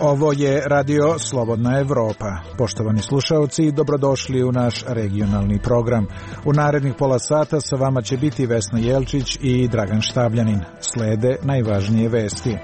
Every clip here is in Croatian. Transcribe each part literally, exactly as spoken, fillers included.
Ovo je Radio Slobodna Evropa. Poštovani slušaoci, dobrodošli u naš regionalni program. U narednih pola sata sa vama će biti Vesna Jelčić i Dragan Štabljanin. Slede najvažnije vesti.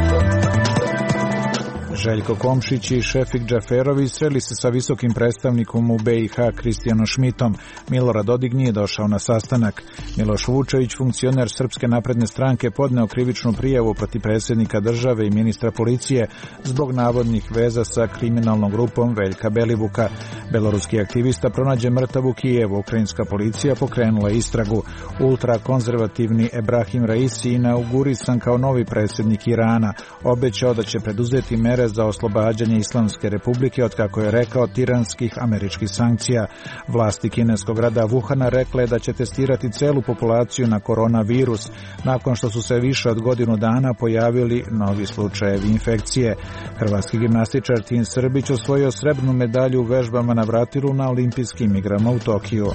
Željko Komšić i Šefik Džaferović sreli se sa visokim predstavnikom u B i H Kristijanom Šmitom. Milorad Dodik nije došao na sastanak. Miloš Vučević, funkcioner Srpske napredne stranke, podneo krivičnu prijavu protiv predsjednika države i ministra policije zbog navodnih veza sa kriminalnom grupom Veljka Belivuka. Beloruski aktivista pronađe mrtav u Kijevu. Ukrajinska policija pokrenula istragu. Ultrakonzervativni Ebrahim Raisi inaugurisan kao novi predsjednik Irana. Obećao da će preduzeti mere za oslobađanje Islamske republike od, kako je rekao, tiranskih američkih sankcija. Vlasti kineskog grada Wuhana rekle da će testirati celu populaciju na koronavirus, nakon što su se više od godinu dana pojavili novi slučajevi infekcije. Hrvatski gimnastičar Tin Srbić osvojio srebrnu medalju u vežbama na vratilu na olimpijskim igrama u Tokiju.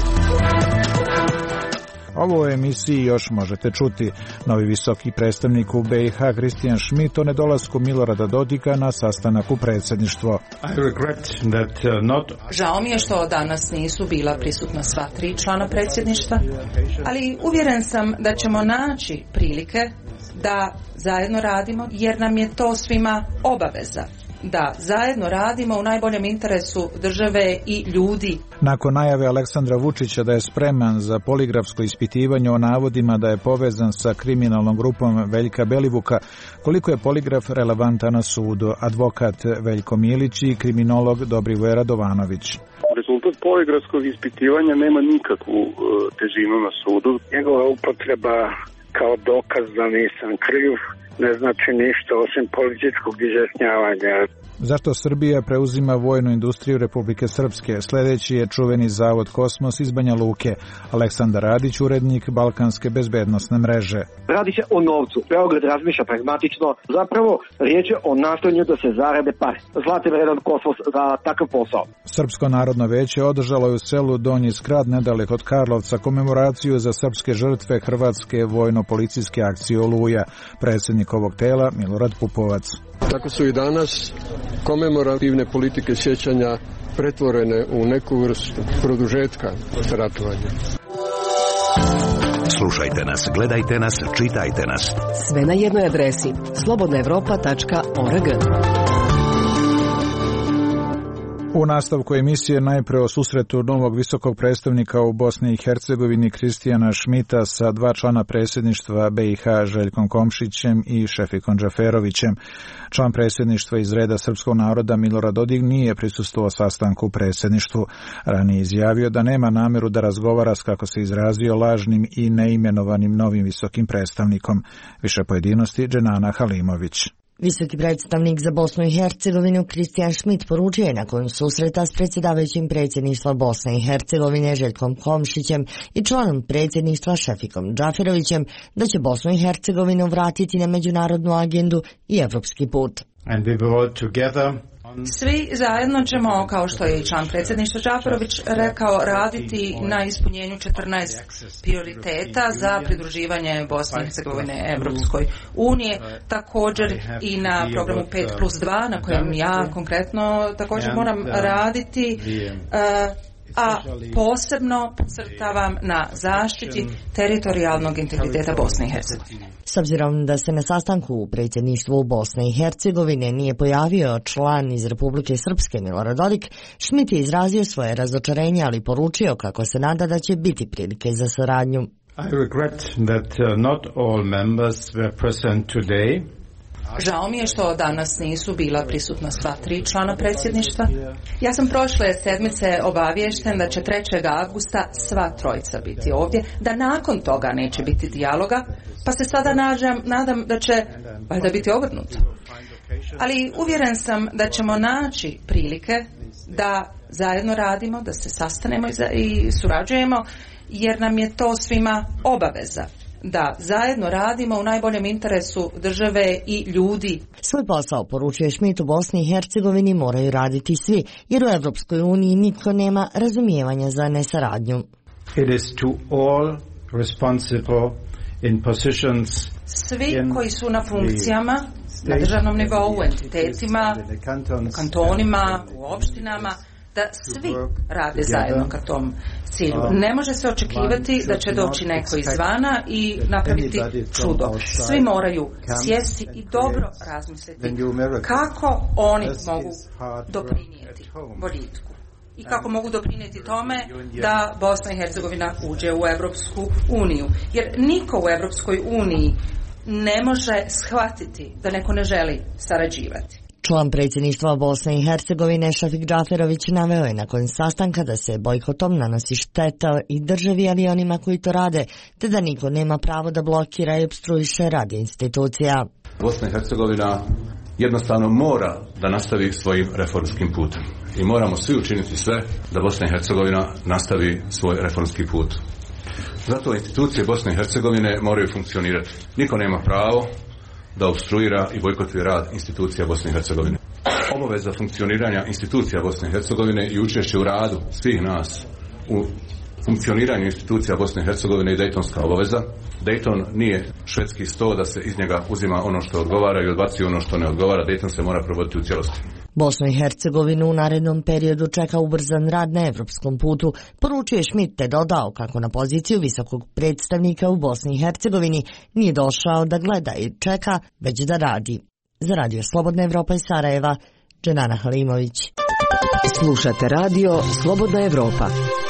Ovo u emisiji još možete čuti. Novi visoki predstavnik u B i H Kristijan Šmit o nedolasku Milorada Dodika na sastanak u predsjedništvo. Žao mi je što danas nisu bila prisutna sva tri člana predsjedništva, ali uvjeren sam da ćemo naći prilike da zajedno radimo, jer nam je to svima obaveza. Da zajedno radimo u najboljem interesu države i ljudi. Nakon najave Aleksandra Vučića da je spreman za poligrafsko ispitivanje o navodima da je povezan sa kriminalnom grupom Veljka Belivuka, koliko je poligraf relevantan na sudu, advokat Veljko Milić i kriminolog Dobrivoje Radovanović. Rezultat poligrafskog ispitivanja nema nikakvu uh, težinu na sudu. Njegova upotreba kao dokaz da nisam kriv ne znači ništa osim političkog izjašnjavanja. Zašto Srbija preuzima vojnu industriju Republike Srpske? Sljedeći je čuveni zavod Kosmos iz Banja Luke. Aleksandar Radić, urednik Balkanske bezbednosne mreže. Radi se o novcu. Beograd razmišlja pragmatično. Zapravo riječ je o nastojanju da se zarade pare. Zlati vredan Kosmos za takav posao. Srpsko narodno veće održalo je u selu Donji Skrad nedaleko od Karlovca komemoraciju za srpske žrtve hrvatske vojno-policijske akcije Oluja. Predsjednik ovog tela Milorad Pupovac. Tako su i danas komemorativne politike sjećanja pretvorene u neku vrstu produžetka ratovanja. Slušajte nas, gledajte nas, čitajte nas. Sve na jednoj adresi slobodna evropa tačka org. U nastavku emisije najpre o susretu novog visokog predstavnika u Bosni i Hercegovini Kristijana Šmita sa dva člana predsjedništva B i H Željkom Komšićem i Šefikom Džaferovićem. Član predsjedništva iz reda srpskog naroda Milorad Dodik nije prisustvovao sastanku u predsjedništvu. Ranije izjavio da nema namjeru da razgovara s, kako se izrazio, lažnim i neimenovanim novim visokim predstavnikom. Više pojedinosti Dženana Halimović. Visoki predstavnik za Bosnu i Hercegovinu Kristijan Šmit poručio je nakon susreta s predsjedavajućim predsjedništva Bosne i Hercegovine Željkom Komšićem i članom predsjedništva Šefikom Džaferovićem da će Bosnu i Hercegovinu vratiti na međunarodnu agendu i evropski put. And we will all together Svi zajedno ćemo, kao što je i član predsjedništva Džaferović rekao, raditi na ispunjenju četrnaest prioriteta za pridruživanje Bosne i Hercegovine Evropskoj unije, također i na programu pet plus dva na kojem ja konkretno također moram raditi, a posebno podcrtavam na zaštiti teritorijalnog integriteta Bosne i Hercegovine. S obzirom da se na sastanku u predsjedništvu Bosne i Hercegovine nije pojavio član iz Republike Srpske Milorad Dodik, Šmit je izrazio svoje razočarenje, ali poručio kako se nada da će biti prilike za saradnju. I regret that not all members were present today. Žao mi je što danas nisu bila prisutna sva tri člana predsjedništva. Ja sam prošle sedmice obaviješten da će trećeg avgusta sva trojica biti ovdje, da nakon toga neće biti dijaloga, pa se sada nađam, nadam da će valjda biti obrnuto. Ali uvjeren sam da ćemo naći prilike da zajedno radimo, da se sastanemo i surađujemo, jer nam je to svima obaveza. Da zajedno radimo u najboljem interesu države i ljudi. Svoj posao, poručuje Šmit, u Bosni i Hercegovini moraju raditi svi, jer u Evropskoj uniji nitko nema razumijevanja za nesaradnju. It is to all responsible in positions Svi koji su na funkcijama na državnom nivou, u entitetima, u kantonima, u opštinama, da svi rade zajedno ka tom cilju. Ne može se očekivati da će doći neko izvana i napraviti čudo. Svi moraju sjesti i dobro razmisliti kako oni mogu doprinijeti boljitku i kako mogu doprinijeti tome da Bosna i Hercegovina uđe u Evropsku uniju. Jer niko u Evropskoj uniji ne može shvatiti da neko ne želi sarađivati. Član predsjedništva Bosne i Hercegovine Šefik Džaferović naveo je nakon sastanka da se bojkotom nanosi šteta i državi, ali onima koji to rade, te da niko nema pravo da blokira i opstruiše rad institucija. Bosna i Hercegovina jednostavno mora da nastavi svojim reformskim putem. I moramo svi učiniti sve da Bosna i Hercegovina nastavi svoj reformski put. Zato institucije Bosne i Hercegovine moraju funkcionirati. Niko nema pravo da opstruira i bojkotuje rad institucija Bosne i Hercegovine. Obaveza funkcioniranja institucija Bosne i Hercegovine i učešće u radu svih nas u funkcioniranju institucija Bosne i Hercegovine i Dejtonska obaveza. Dejton nije švedski sto da se iz njega uzima ono što odgovara i odbacuje ono što ne odgovara. Dejton se mora provoditi u cijelosti. Bosnu i Hercegovinu u narednom periodu čeka ubrzan rad na evropskom putu, poručuje Schmidt, te dodao kako na poziciju visokog predstavnika u Bosni i Hercegovini nije došao da gleda i čeka, već da radi. Za Radio Slobodna Evropa iz Sarajeva, Dženana Halimović. Slušate Radio Slobodna Evropa.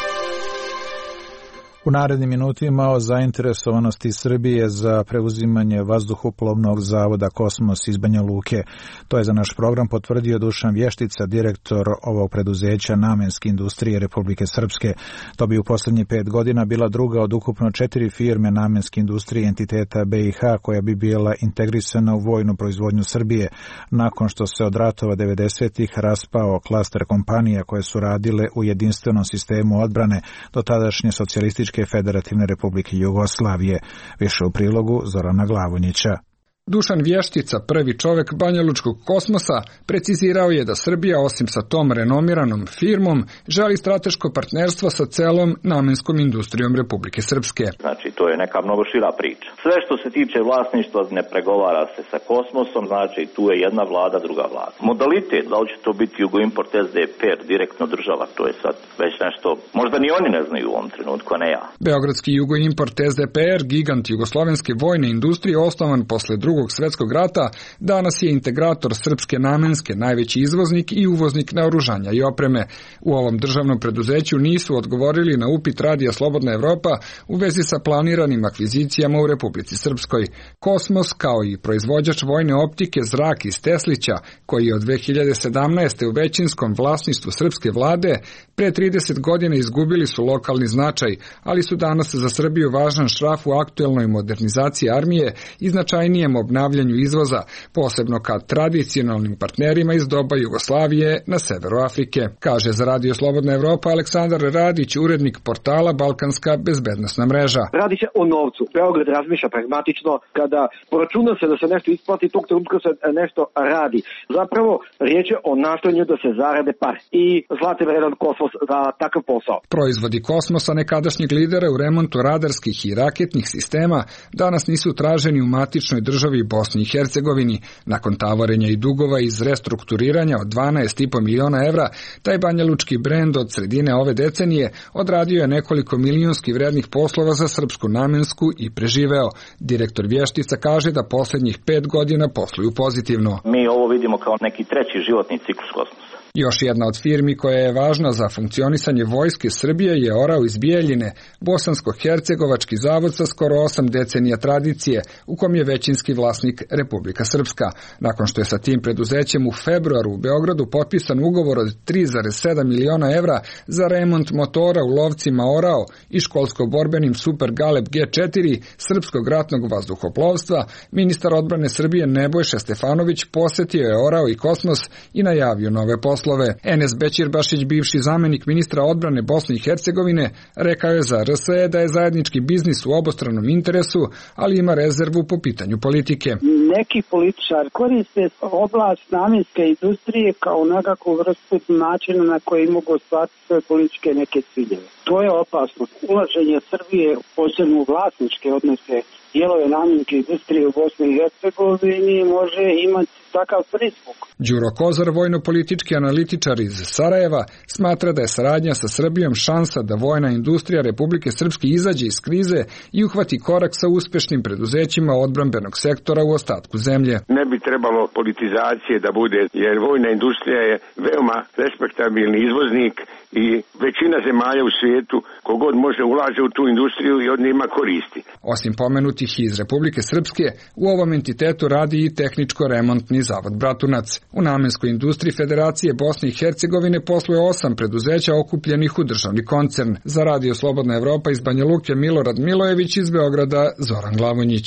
U narednim minutima o zainteresovanosti Srbije za preuzimanje vazduhoplovnog zavoda Kosmos iz Banja Luke. To je za naš program potvrdio Dušan Vještica, direktor ovog preduzeća namenske industrije Republike Srpske. To bi u posljednjih pet godina bila druga od ukupno četiri firme namenske industrije entiteta B i H koja bi bila integrisana u vojnu proizvodnju Srbije, nakon što se od ratova devedesetih raspao klaster kompanija koje su radile u jedinstvenom sistemu odbrane do tadašnje socijalističke Federativne Republike Jugoslavije. Više u prilogu Zorana Glavonjića. Dušan Vještica, prvi čovek banjalučkog Kosmosa, precizirao je da Srbija, osim sa tom renomiranom firmom, želi strateško partnerstvo sa celom namenskom industrijom Republike Srpske. Znači, to je neka mnogo šira priča. Sve što se tiče vlasništva ne pregovara se sa Kosmosom, znači tu je jedna vlada, druga vlada. Modalitet, da li će to biti Jugoimport S D P R, direktno država, to je sad već nešto, možda ni oni ne znaju u ovom trenutku, a ne ja. Beogradski Jugoimport S D P R, gigant jugoslovenske vojne industrije, osnovan posle drugog svjetskog rata, danas je integrator srpske namenske, najveći izvoznik i uvoznik naoružanja i opreme. U ovom državnom preduzeću nisu odgovorili na upit Radija Slobodna Evropa u vezi sa planiranim akvizicijama u Republici Srpskoj. Kosmos, kao i proizvođač vojne optike Zrak iz Teslića, koji je od dve hiljade sedamnaeste. u većinskom vlasništvu srpske vlade, pre trideset godina izgubili su lokalni značaj, ali su danas za Srbiju važan šraf u aktuelnoj modernizaciji armije i značajnijem obnavljanju izvoza, posebno kad tradicionalnim partnerima iz doba Jugoslavije na severu Afrike, kaže za Radio Slobodna Evropa Aleksandar Radić, urednik portala Balkanska bezbednosna mreža. Radi se o novcu. Beograd razmišlja pragmatično, kada poračuna se da se nešto isplati, tog trenutka se nešto radi. Zapravo, riječ je o nastojanju da se zarade pare i zlati vredan Kosmos za takav posao. Proizvodi Kosmosa, nekadašnjeg lidera u remontu radarskih i raketnih sistema, danas nisu traženi u matičnoj državi Bosni i Hercegovini. Nakon tavorenja i dugova iz restrukturiranja od dvanaest i po miliona evra, taj banjalučki brend od sredine ove decenije odradio je nekoliko milionski vrednih poslova za srpsku namensku i preživeo. Direktor Vještica kaže da posljednjih pet godina posluju pozitivno. Mi ovo vidimo kao neki treći životni ciklus Kosmosa. Još jedna od firmi koja je važna za funkcionisanje vojske Srbije je Orao iz Bijeljine, bosansko-hercegovački zavod sa skoro osam decenija tradicije, u kom je većinski vlasnik Republika Srpska. Nakon što je sa tim preduzećem u februaru u Beogradu potpisan ugovor od tri zarez sedam miliona evra za remont motora u lovcima Orao i školsko-borbenim Super Galeb G četiri srpskog ratnog vazduhoplovstva, ministar odbrane Srbije Nebojša Stefanović posetio je Orao i Kosmos i najavio nove poslove. Enes Bećirbašić, bivši zamenik ministra odbrane Bosne i Hercegovine, rekao je za R S E da je zajednički biznis u obostranom interesu, ali ima rezervu po pitanju politike. Neki političar koriste oblast namenske industrije kao nekakvu vrstu načina na koji mogu ostvariti svoje političke neke ciljeve. To je opasno. Ulaženje Srbije, posebno u vlasničke odnose dijelove namjenske industrije u Bosni i Hercegovini može imati takav pristup. Đuro Kozar, vojno-politički analitičar iz Sarajeva, smatra da je saradnja sa Srbijom šansa da vojna industrija Republike Srpske izađe iz krize i uhvati korak sa uspešnim preduzećima odbrambenog sektora u ostatku zemlje. Ne bi trebalo politizacije da bude, jer vojna industrija je veoma respektabilni izvoznik i većina zemalja u svijetu kogod može ulaže u tu industriju i od nje ima koristi. Osim pomenutih iz Republike Srpske, u ovom entitetu radi i tehničko-remontni zavod Bratunac. U namenskoj industriji Federacije Bosne i Hercegovine posluje osam preduzeća okupljenih u državni koncern. Za Radio Slobodna Evropa iz Banja Luke Milorad Milojević, iz Beograda Zoran Glavonjić.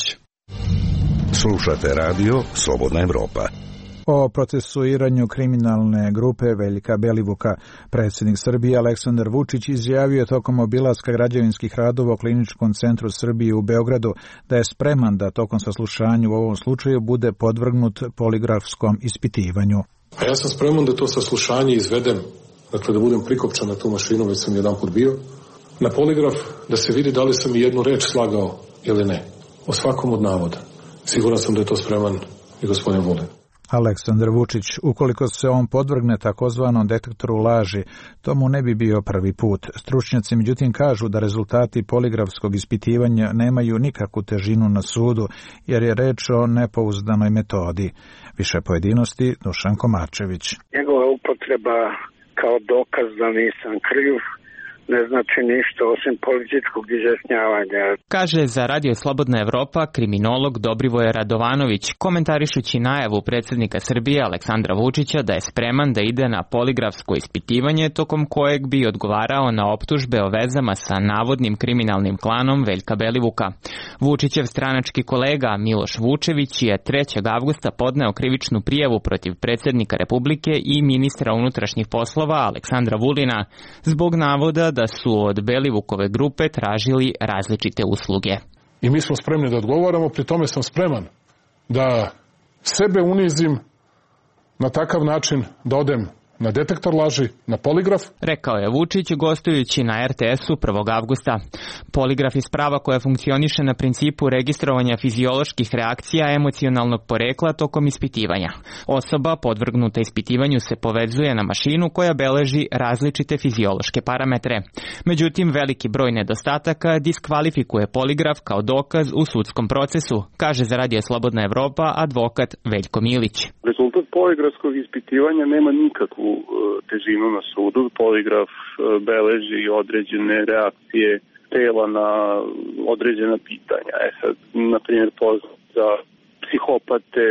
Slušate Radio Slobodna Evropa. O procesuiranju kriminalne grupe Veljka Belivuka predsjednik Srbije Aleksandar Vučić izjavio je tokom obilaska građevinskih radova u Kliničkom centru Srbije u Beogradu da je spreman da tokom saslušanja u ovom slučaju bude podvrgnut poligrafskom ispitivanju. A ja sam spreman da to saslušanje izvedem, dakle da budem prikopčan na tu mašinu, već sam jedan put bio, na poligraf, da se vidi da li sam i jednu reč slagao ili ne. O svakom od navoda. Siguran sam da je to spreman i gospodin Vulin. Aleksandar Vučić, ukoliko se on podvrgne takozvanom detektoru laži, to mu ne bi bio prvi put. Stručnjaci međutim kažu da rezultati poligrafskog ispitivanja nemaju nikakvu težinu na sudu, jer je reč o nepouzdanoj metodi. Više pojedinosti Dušan Komarčević. Njegova upotreba kao dokaz da nisam kriv ne znači ništa osim političkog izjašnjavanja. Kaže za Radio Slobodna Evropa kriminolog Dobrivoje Radovanović, komentarišući najavu predsjednika Srbije Aleksandra Vučića da je spreman da ide na poligrafsko ispitivanje tokom kojeg bi odgovarao na optužbe o vezama sa navodnim kriminalnim klanom Veljka Belivuka. Vučićev stranački kolega Miloš Vučević je trećeg avgusta podneo krivičnu prijavu protiv predsjednika Republike i ministra unutrašnjih poslova Aleksandra Vulina zbog navoda da su od Belivukove grupe tražili različite usluge. I mi smo spremni da odgovaramo, pri tome sam spreman da sebe unizim na takav način da odem na detektor laži, na poligraf. Rekao je Vučić gostujući na er te esu prvog avgusta. Poligraf je sprava koja funkcioniše na principu registrovanja fizioloških reakcija emocionalnog porekla tokom ispitivanja. Osoba podvrgnuta ispitivanju se povezuje na mašinu koja beleži različite fiziološke parametre. Međutim, veliki broj nedostataka diskvalifikuje poligraf kao dokaz u sudskom procesu, kaže za Radio Slobodna Evropa advokat Veljko Milić. Rezultat poligrafskog ispitivanja nema nikakvu težinu na sudu. Poligraf beleži određene reakcije tela na određena pitanja. E sad, na primjer, za psihopate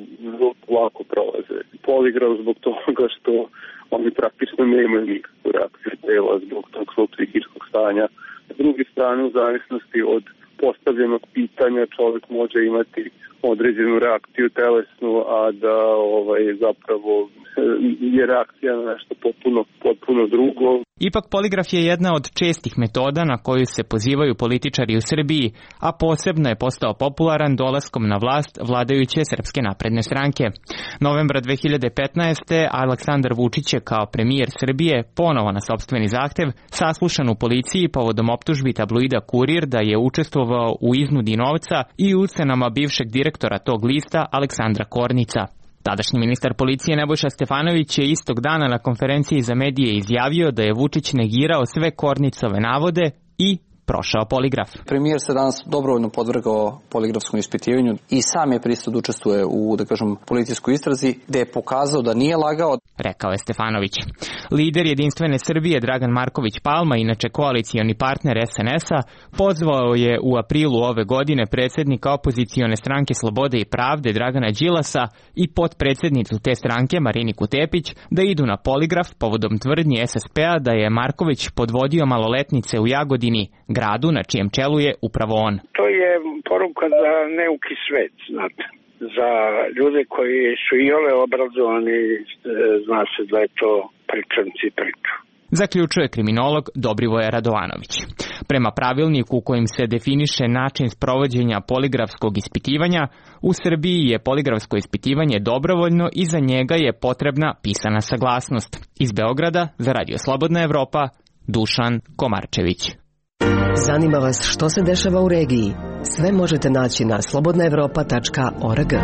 lako prolaze poligraf zbog toga što oni praktično nemaju nikakvu reakciju tela zbog tog svog psihičkog stanja. S druge strane, u zavisnosti od postavljenog pitanja čovjek može imati određenu reakciju telesnu, a da ovaj zapravo je reakcija na nešto potpuno, potpuno drugo. Ipak poligraf je jedna od čestih metoda na koju se pozivaju političari u Srbiji, a posebno je postao popularan dolaskom na vlast vladajuće Srpske napredne stranke. Novembra dve hiljade petnaeste. Aleksandar Vučić je kao premijer Srbije ponovo na sopstveni zahtev saslušan u policiji povodom optužbi tabloida Kurir da je učestvovao u iznudi novca i ucenama bivšeg direktora tog lista Aleksandra Kornica. Tadašnji ministar policije Nebojša Stefanović je istog dana na konferenciji za medije izjavio da je Vučić negirao sve Kornicove navode i prošao poligraf. Premijer se danas dobrovoljno podvrgao poligrafskom ispitivanju i sam je pristao da učestvuje u, da kažem, policijskoj istrazi, gde je pokazao da nije lagao, rekao je Stefanović. Lider Jedinstvene Srbije Dragan Marković Palma, inače koalicioni partner es en es a, pozvao je u aprilu ove godine predsjednika opozicione stranke Slobode i pravde Dragana Đilasa i potpredsjednicu te stranke Mariniku Tepić da idu na poligraf povodom tvrdnji es es pe a da je Marković podvodio maloletnice u Jagodini, gradu na čijem čelu je upravo on. To je poruka za neuki svet, znate. Za ljude koji su i ole obrazovani, zna se da je to pričanci priču. Zaključuje kriminolog Dobrivoje Radovanović. Prema pravilniku u kojim se definiše način sprovođenja poligrafskog ispitivanja, u Srbiji je poligrafsko ispitivanje dobrovoljno i za njega je potrebna pisana saglasnost. Iz Beograda za Radio Slobodna Evropa, Dušan Komarčević. Zanima vas što se dešava u regiji? Sve možete naći na slobodna evropa tačka org.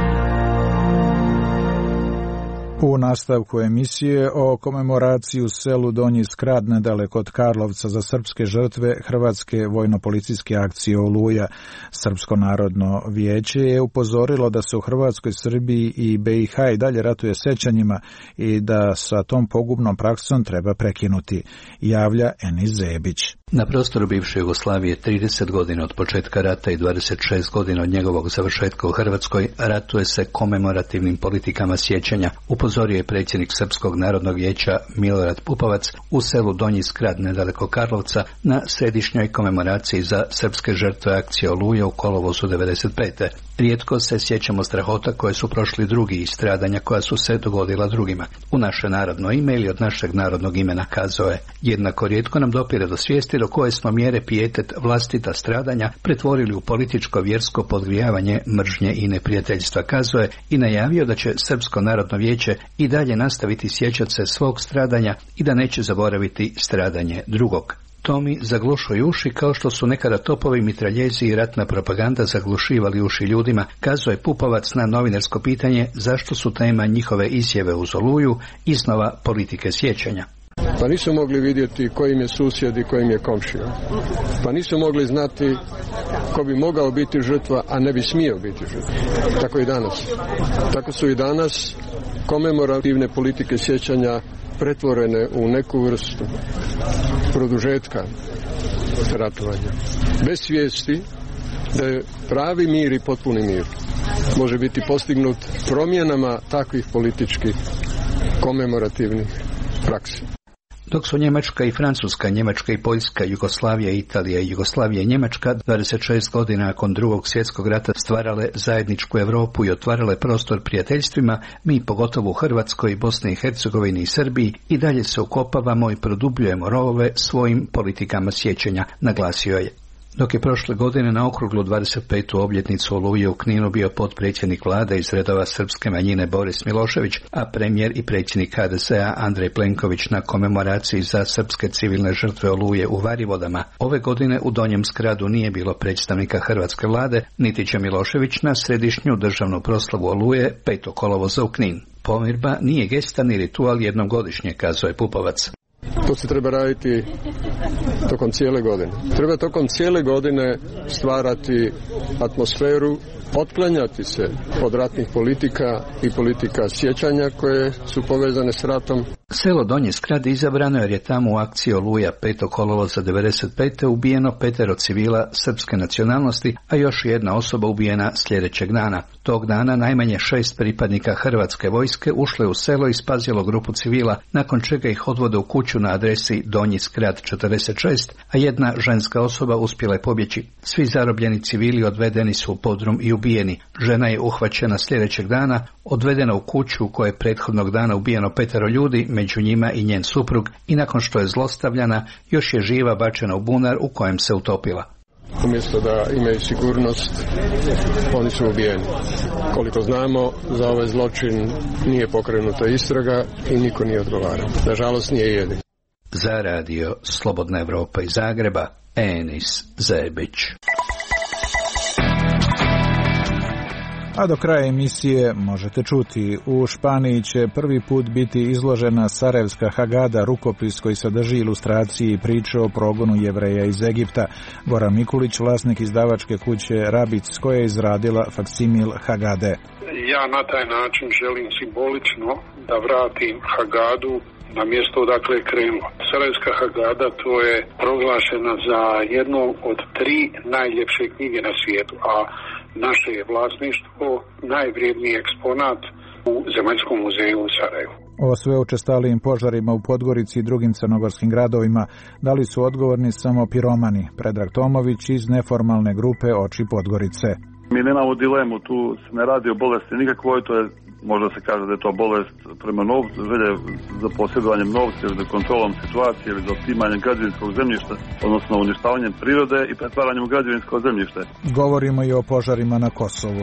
U nastavku emisije o komemoraciji u selu Donji Skrad nedaleko od Karlovca za srpske žrtve Hrvatske vojno-policijske akcije Oluja. Srpsko narodno vijeće je upozorilo da se u Hrvatskoj, Srbiji i B i H i dalje ratuje sećanjima i da sa tom pogubnom praksom treba prekinuti, javlja Enis Zebić. Na prostoru bivše Jugoslavije trideset godina od početka rata i dvadeset šest godina od njegovog završetka u Hrvatskoj ratuje se komemorativnim politikama sjećanja, upozorio je predsjednik Srpskog narodnog vijeća Milorad Pupovac u selu Donji Skrad nedaleko Karlovca na središnjoj komemoraciji za srpske žrtve akcije Oluja u kolovozu devedeset pete. Rijetko se sjećamo strahota koje su prošli drugi i stradanja koja su se dogodila drugima. U naše narodno ime ili od našeg narodnog imena, kazao je. Jednako rijetko nam dopire do svijesti do koje smo mjere pijetet vlastita stradanja pretvorili u političko vjersko podgrijavanje mržnje i neprijateljstva, kazao je i najavio da će Srpsko narodno vijeće i dalje nastaviti sjećati se svog stradanja i da neće zaboraviti stradanje drugog. To mi zaglušuje uši kao što su nekada topovi, mitraljezi i ratna propaganda zaglušivali uši ljudima, kazao je Pupovac na novinarsko pitanje zašto su tema njihove izjave uz Oluju iznova politike sjećanja. Pa nisu mogli vidjeti ko im je susjed i ko im je komšija. Pa nisu mogli znati ko bi mogao biti žrtva, a ne bi smio biti žrtva. Tako i danas. Tako su i danas komemorativne politike sjećanja pretvorene u neku vrstu produžetka ratovanja. Bez svijesti da je pravi mir i potpuni mir može biti postignut promjenama takvih političkih komemorativnih praksi. Dok su Njemačka i Francuska, Njemačka i Poljska, Jugoslavija, Italija i Jugoslavija i Njemačka dvadeset šest godina nakon drugog svjetskog rata stvarale zajedničku Europu i otvarale prostor prijateljstvima, mi pogotovo u Hrvatskoj, Bosni i Hercegovini i Srbiji i dalje se ukopavamo i produbljujemo rovove svojim politikama sjećanja, naglasio je. Dok je prošle godine na okruglu dvadeset petu obljetnicu Oluje u Kninu bio potpredsjednik vlade iz redova srpske manjine Boris Milošević, a premijer i predsjednik H D S A Andrej Plenković na komemoraciji za srpske civilne žrtve Oluje u Varivodama, ove godine u Donjem Skradu nije bilo predstavnika hrvatske vlade, niti će Milošević na središnju državnu proslavu Oluje petog kolovoza u Knin. Pomirba nije gesta ni ritual jednom godišnje, kazao je Pupovac. To se treba raditi tokom cijele godine. Treba tokom cijele godine stvarati atmosferu, otklanjati se od ratnih politika i politika sjećanja koje su povezane s ratom. Selo Donji Skrad izabrano jer je tamo u akciji Oluja petog kolovoza devedeset pete ubijeno petero civila srpske nacionalnosti, a još jedna osoba ubijena sljedećeg dana. Tog dana najmanje šest pripadnika hrvatske vojske ušlo je u selo i spazilo grupu civila, nakon čega ih odvode u kuću na adresi Donji Skrad četrdeset šest, a jedna ženska osoba uspjela je pobjeći. Svi zarobljeni civili odvedeni su u podrum i ubijeni. Žena je uhvaćena sljedećeg dana, odvedena u kuću u kojoj je prethodnog dana ubijeno petero ljudi, među njima i njen suprug, i nakon što je zlostavljana, još je živa bačena u bunar u kojem se utopila. Umjesto da imaju sigurnost, oni su ubijeni. Koliko znamo, za ovaj zločin nije pokrenuta istraga i niko nije odgovarao. Nažalost, nije jedin. Za radio Slobodna Evropa iz Zagreba, Enis Zebić. A do kraja emisije možete čuti, u Španiji će prvi put biti izložena Sarajevska Hagada, rukopis koji sadrži ilustracije i priče o progonu Jevreja iz Egipta. Goran Mikulić, vlasnik izdavačke kuće Rabic, koja je izradila faksimil Hagade. Ja na taj način želim simbolično da vratim Hagadu na mjesto odakle je krenula. Sarajevska Hagada to je proglašena za jednu od tri najljepše knjige na svijetu, a naše je vlasništvo najvrijedniji eksponat u Zemaljskom muzeju u Sarajevu. O sve učestalijim požarima u Podgorici i drugim crnogorskim gradovima da li su odgovorni samo piromani? Predrag Tomović iz neformalne grupe Oči Podgorice. Mi nemamo dilemu, tu se ne radi o bolesti nikakvoj, to je, možda se kaže da je to bolest prema novcu, želje za posjedovanjem novca ili za kontrolom situacije ili za otimanjem građevinskog zemljišta, odnosno uništavanjem prirode i pretvaranjem u građevinsko zemljište. Govorimo i o požarima na Kosovu.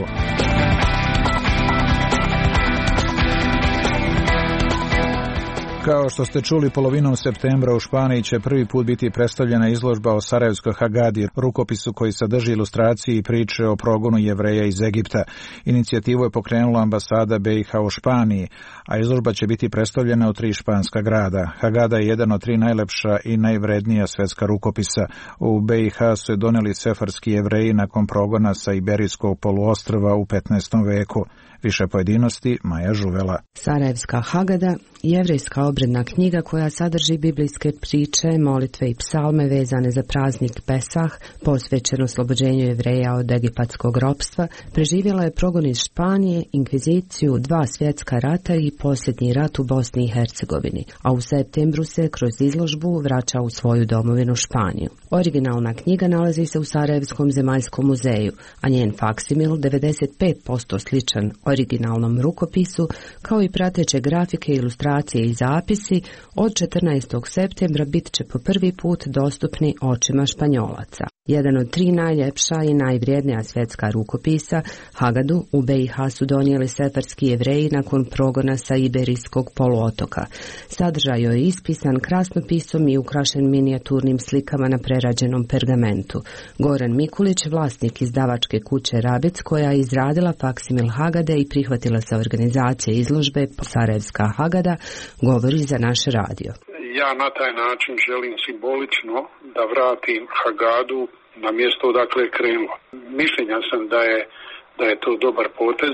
Kao što ste čuli, polovinom septembra u Španiji će prvi put biti predstavljena izložba o Sarajevskoj Hagadi, rukopisu koji sadrži ilustracije i priče o progonu Jevreja iz Egipta. Inicijativu je pokrenula ambasada B i H u Španiji, a izložba će biti predstavljena u tri španska grada. Hagada je jedan od tri najlepša i najvrednija svetska rukopisa. U B i H su je doneli sefarski Jevreji nakon progona sa Iberijskog poluostrva u petnaestom veku. Više pojedinosti Maja Žuvela. Sarajevska Hagada, jevrejska obredna knjiga koja sadrži biblijske priče, molitve i psalme vezane za praznik Pesah, posvećen oslobođenju Jevreja od egipatskog ropstva, preživjela je progon iz Španije, inkviziciju, dva svjetska rata i posljednji rat u Bosni i Hercegovini, a u septembru se kroz izložbu vraća u svoju domovinu Španiju. Originalna knjiga nalazi se u Sarajevskom zemaljskom muzeju, a njen faksimil devedeset pet posto sličan originalnom rukopisu, kao i prateće grafike, ilustracije i zapisi, od četrnaestog septembra bit će po prvi put dostupni očima Španjolaca. Jedan od tri najljepša i najvrijednija svjetska rukopisa, Hagadu, u B i H su donijeli sefarski Jevreji nakon progona sa Iberijskog poluotoka. Sadržaj je ispisan krasnopisom i ukrašen minijaturnim slikama na prerađenom pergamentu. Goran Mikulić, vlasnik izdavačke kuće Rabec, koja je izradila faksimil Hagade i prihvatila se organizacije izložbe Sarajevska Hagada, govori za naš radio. Ja na taj način želim simbolično da vratim Hagadu na mjesto odakle je krenulo. Mišljenja sam da je, da je to dobar potez,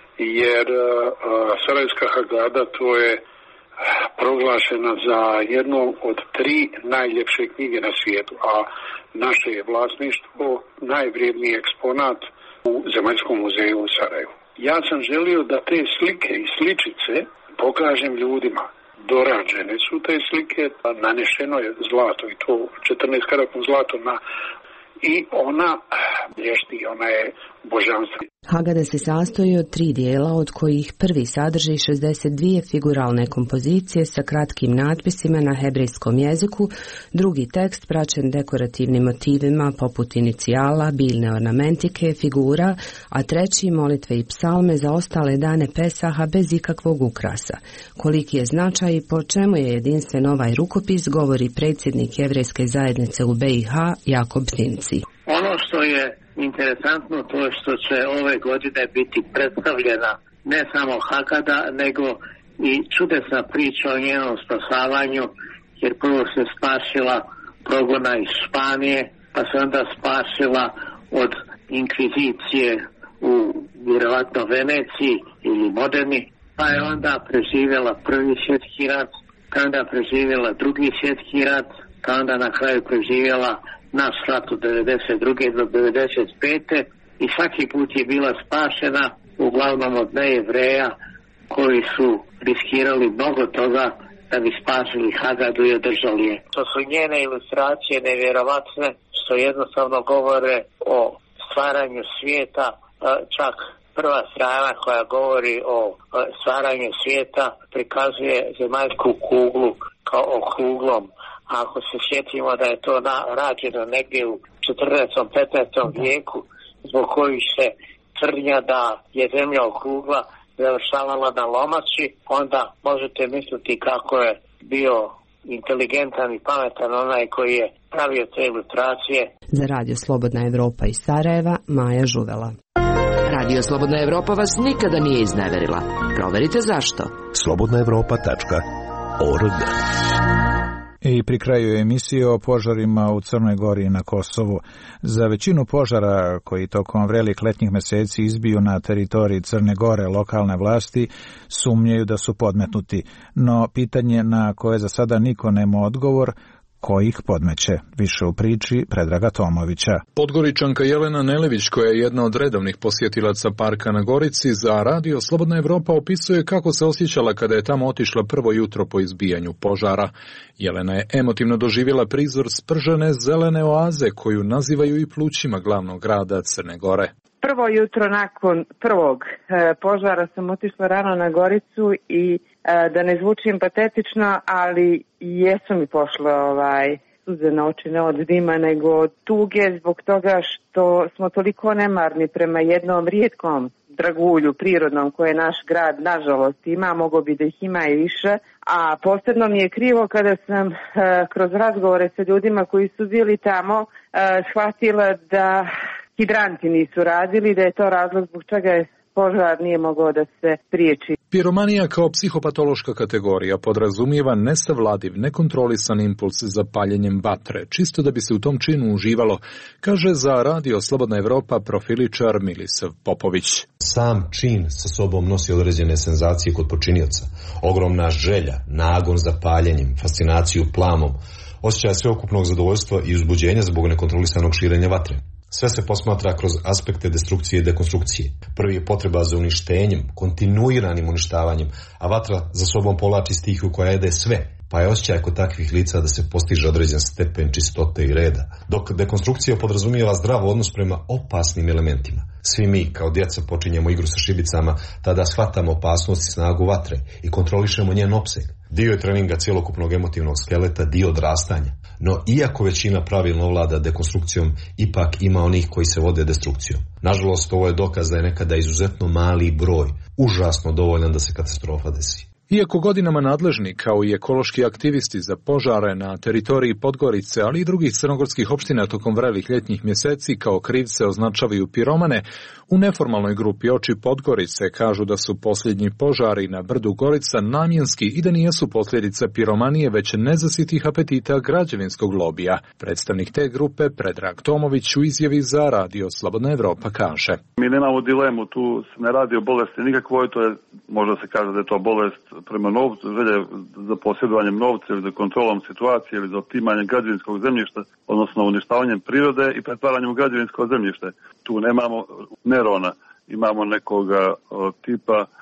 jer uh, Sarajevska Hagada to je proglašena za jednu od tri najljepše knjige na svijetu, a naše je vlasništvo najvrijedniji eksponat u Zemaljskom muzeju u Sarajevu. Ja sam želio da te slike i sličice pokažem ljudima. Dorađene su te slike, nanešeno je zlato i to četrnaest karatno zlato na i ona lješti, ona je božanstva. Hagada se sastoji od tri dijela, od kojih prvi sadrži šezdeset dvije figuralne kompozicije sa kratkim natpisima na hebrejskom jeziku, drugi tekst praćen dekorativnim motivima poput inicijala, biljne ornamentike, figura, a treći molitve i psalme za ostale dane Pesaha bez ikakvog ukrasa. Koliki je značaj i po čemu je jedinstven ovaj rukopis, govori predsjednik jevrejske zajednice u B i H Jakob Zinci. Ono što je interesantno to je što će ove godine biti predstavljena ne samo Hagada, nego i čudesna priča o njenom spasavanju, jer prvo se spasila progona iz Španije, pa se onda spasila od inkvizicije u vjerovatno Veneciji ili Moderni, pa je onda preživjela prvi svjetski rat, pa onda preživjela drugi svjetski rat, pa onda na kraju preživjela naš rat od devedeset druge do devedeset pete i svaki put je bila spašena uglavnom od nejevreja koji su riskirali mnogo toga da bi spasili Hagadu i održali je. To su njene ilustracije nevjerovatne što jednostavno govore o stvaranju svijeta, čak prva strana koja govori o stvaranju svijeta prikazuje zemaljsku kuglu kao okruglom. Ako se sjetimo da je to na, rađeno negdje u četrnaestom petnaestom vijeku, zbog kojih se tvrdnja da je zemlja okrugla završavala na lomači, onda možete misliti kako je bio inteligentan i pametan onaj koji je pravio te ilustracije. Za Radio Slobodna Evropa iz Sarajeva, Maja Žuvela. Radio Slobodna Evropa vas nikada nije izneverila. Proverite zašto. slobodna evropa tačka org. I pri kraju emisije o požarima u Crnoj Gori i na Kosovu. Za većinu požara koji tokom vrelih letnjih meseci izbiju na teritoriji Crne Gore, lokalne vlasti sumnjaju da su podmetnuti, no pitanje na koje za sada niko nema odgovor, ko ih podmeće. Više u priči Predraga Tomovića. Podgoričanka Jelena Nelević, koja je jedna od redovnih posjetilaca parka na Gorici, za Radio Slobodna Evropa opisuje kako se osjećala kada je tamo otišla prvo jutro po izbijanju požara. Jelena je emotivno doživjela prizor spržene zelene oaze koju nazivaju i plućima glavnog grada Crne Gore. Prvo jutro nakon prvog e, požara sam otišla rano na Goricu i e, da ne zvučim patetično, ali jesu mi pošle ovaj, suze na oči, ne od dima nego od tuge zbog toga što smo toliko nemarni prema jednom rijetkom dragulju prirodnom koje naš grad nažalost ima, mogo bi da ih ima i više, a posebno mi je krivo kada sam e, kroz razgovore sa ljudima koji su bili tamo e, shvatila da hidranti nisu radili, da je to razlog zbog čega je požar nije mogao da se spriječi. Piromanija kao psihopatološka kategorija podrazumijeva nesavladiv, nekontrolisan impuls za paljenjem vatre, čisto da bi se u tom činu uživalo, kaže za Radio Slobodna Evropa profiličar Milisav Popović. Sam čin sa sobom nosi određene senzacije kod počinioca. Ogromna želja, nagon za paljenjem, fascinaciju plamom, osjećaj sveokupnog zadovoljstva i uzbuđenja zbog nekontrolisanog širenja vatre. Sve se posmatra kroz aspekte destrukcije i dekonstrukcije. Prvi je potreba za uništenjem, kontinuiranim uništavanjem, a vatra za sobom povlači stihiju koja jede sve, pa je osjećaj kod takvih lica da se postiže određen stepen čistote i reda. Dok dekonstrukcija podrazumijeva zdrav odnos prema opasnim elementima. Svi mi, kao djeca, počinjemo igru sa šibicama, tada shvatamo opasnost i snagu vatre i kontrolišemo njen opseg. Dio je treninga cjelokupnog emotivnog skeleta, dio odrastanja. No, iako većina pravilno vlada dekonstrukcijom, ipak ima onih koji se vode destrukcijom. Nažalost, ovo je dokaz da je nekada izuzetno mali broj, užasno dovoljan da se katastrofa desi. Iako godinama nadležni, kao i ekološki aktivisti za požare na teritoriji Podgorice, ali i drugih crnogorskih opština tokom vrelih ljetnjih mjeseci kao krivce označavaju piromane, u neformalnoj grupi Oči Podgorice kažu da su posljednji požari na brdu Gorica namjenski i da nijesu posljedica piromanije, već nezasitih apetita građevinskog lobija. Predstavnik te grupe, Predrag Tomović, u izjavi za Radio Slobodna Evropa kaže: Mi nemamo dilemu, tu se ne radi o bolesti nikakvoj, to je, možda se kaže da je to bolest prema novcu, želje za posjedovanjem novca ili za kontrolom situacije ili za otimanjem građevinskog zemljišta, odnosno uništavanjem prirode i pretvaranjem u građevinsko zemljište. Tu nemamo Nerona, imamo nekoga o, tipa o,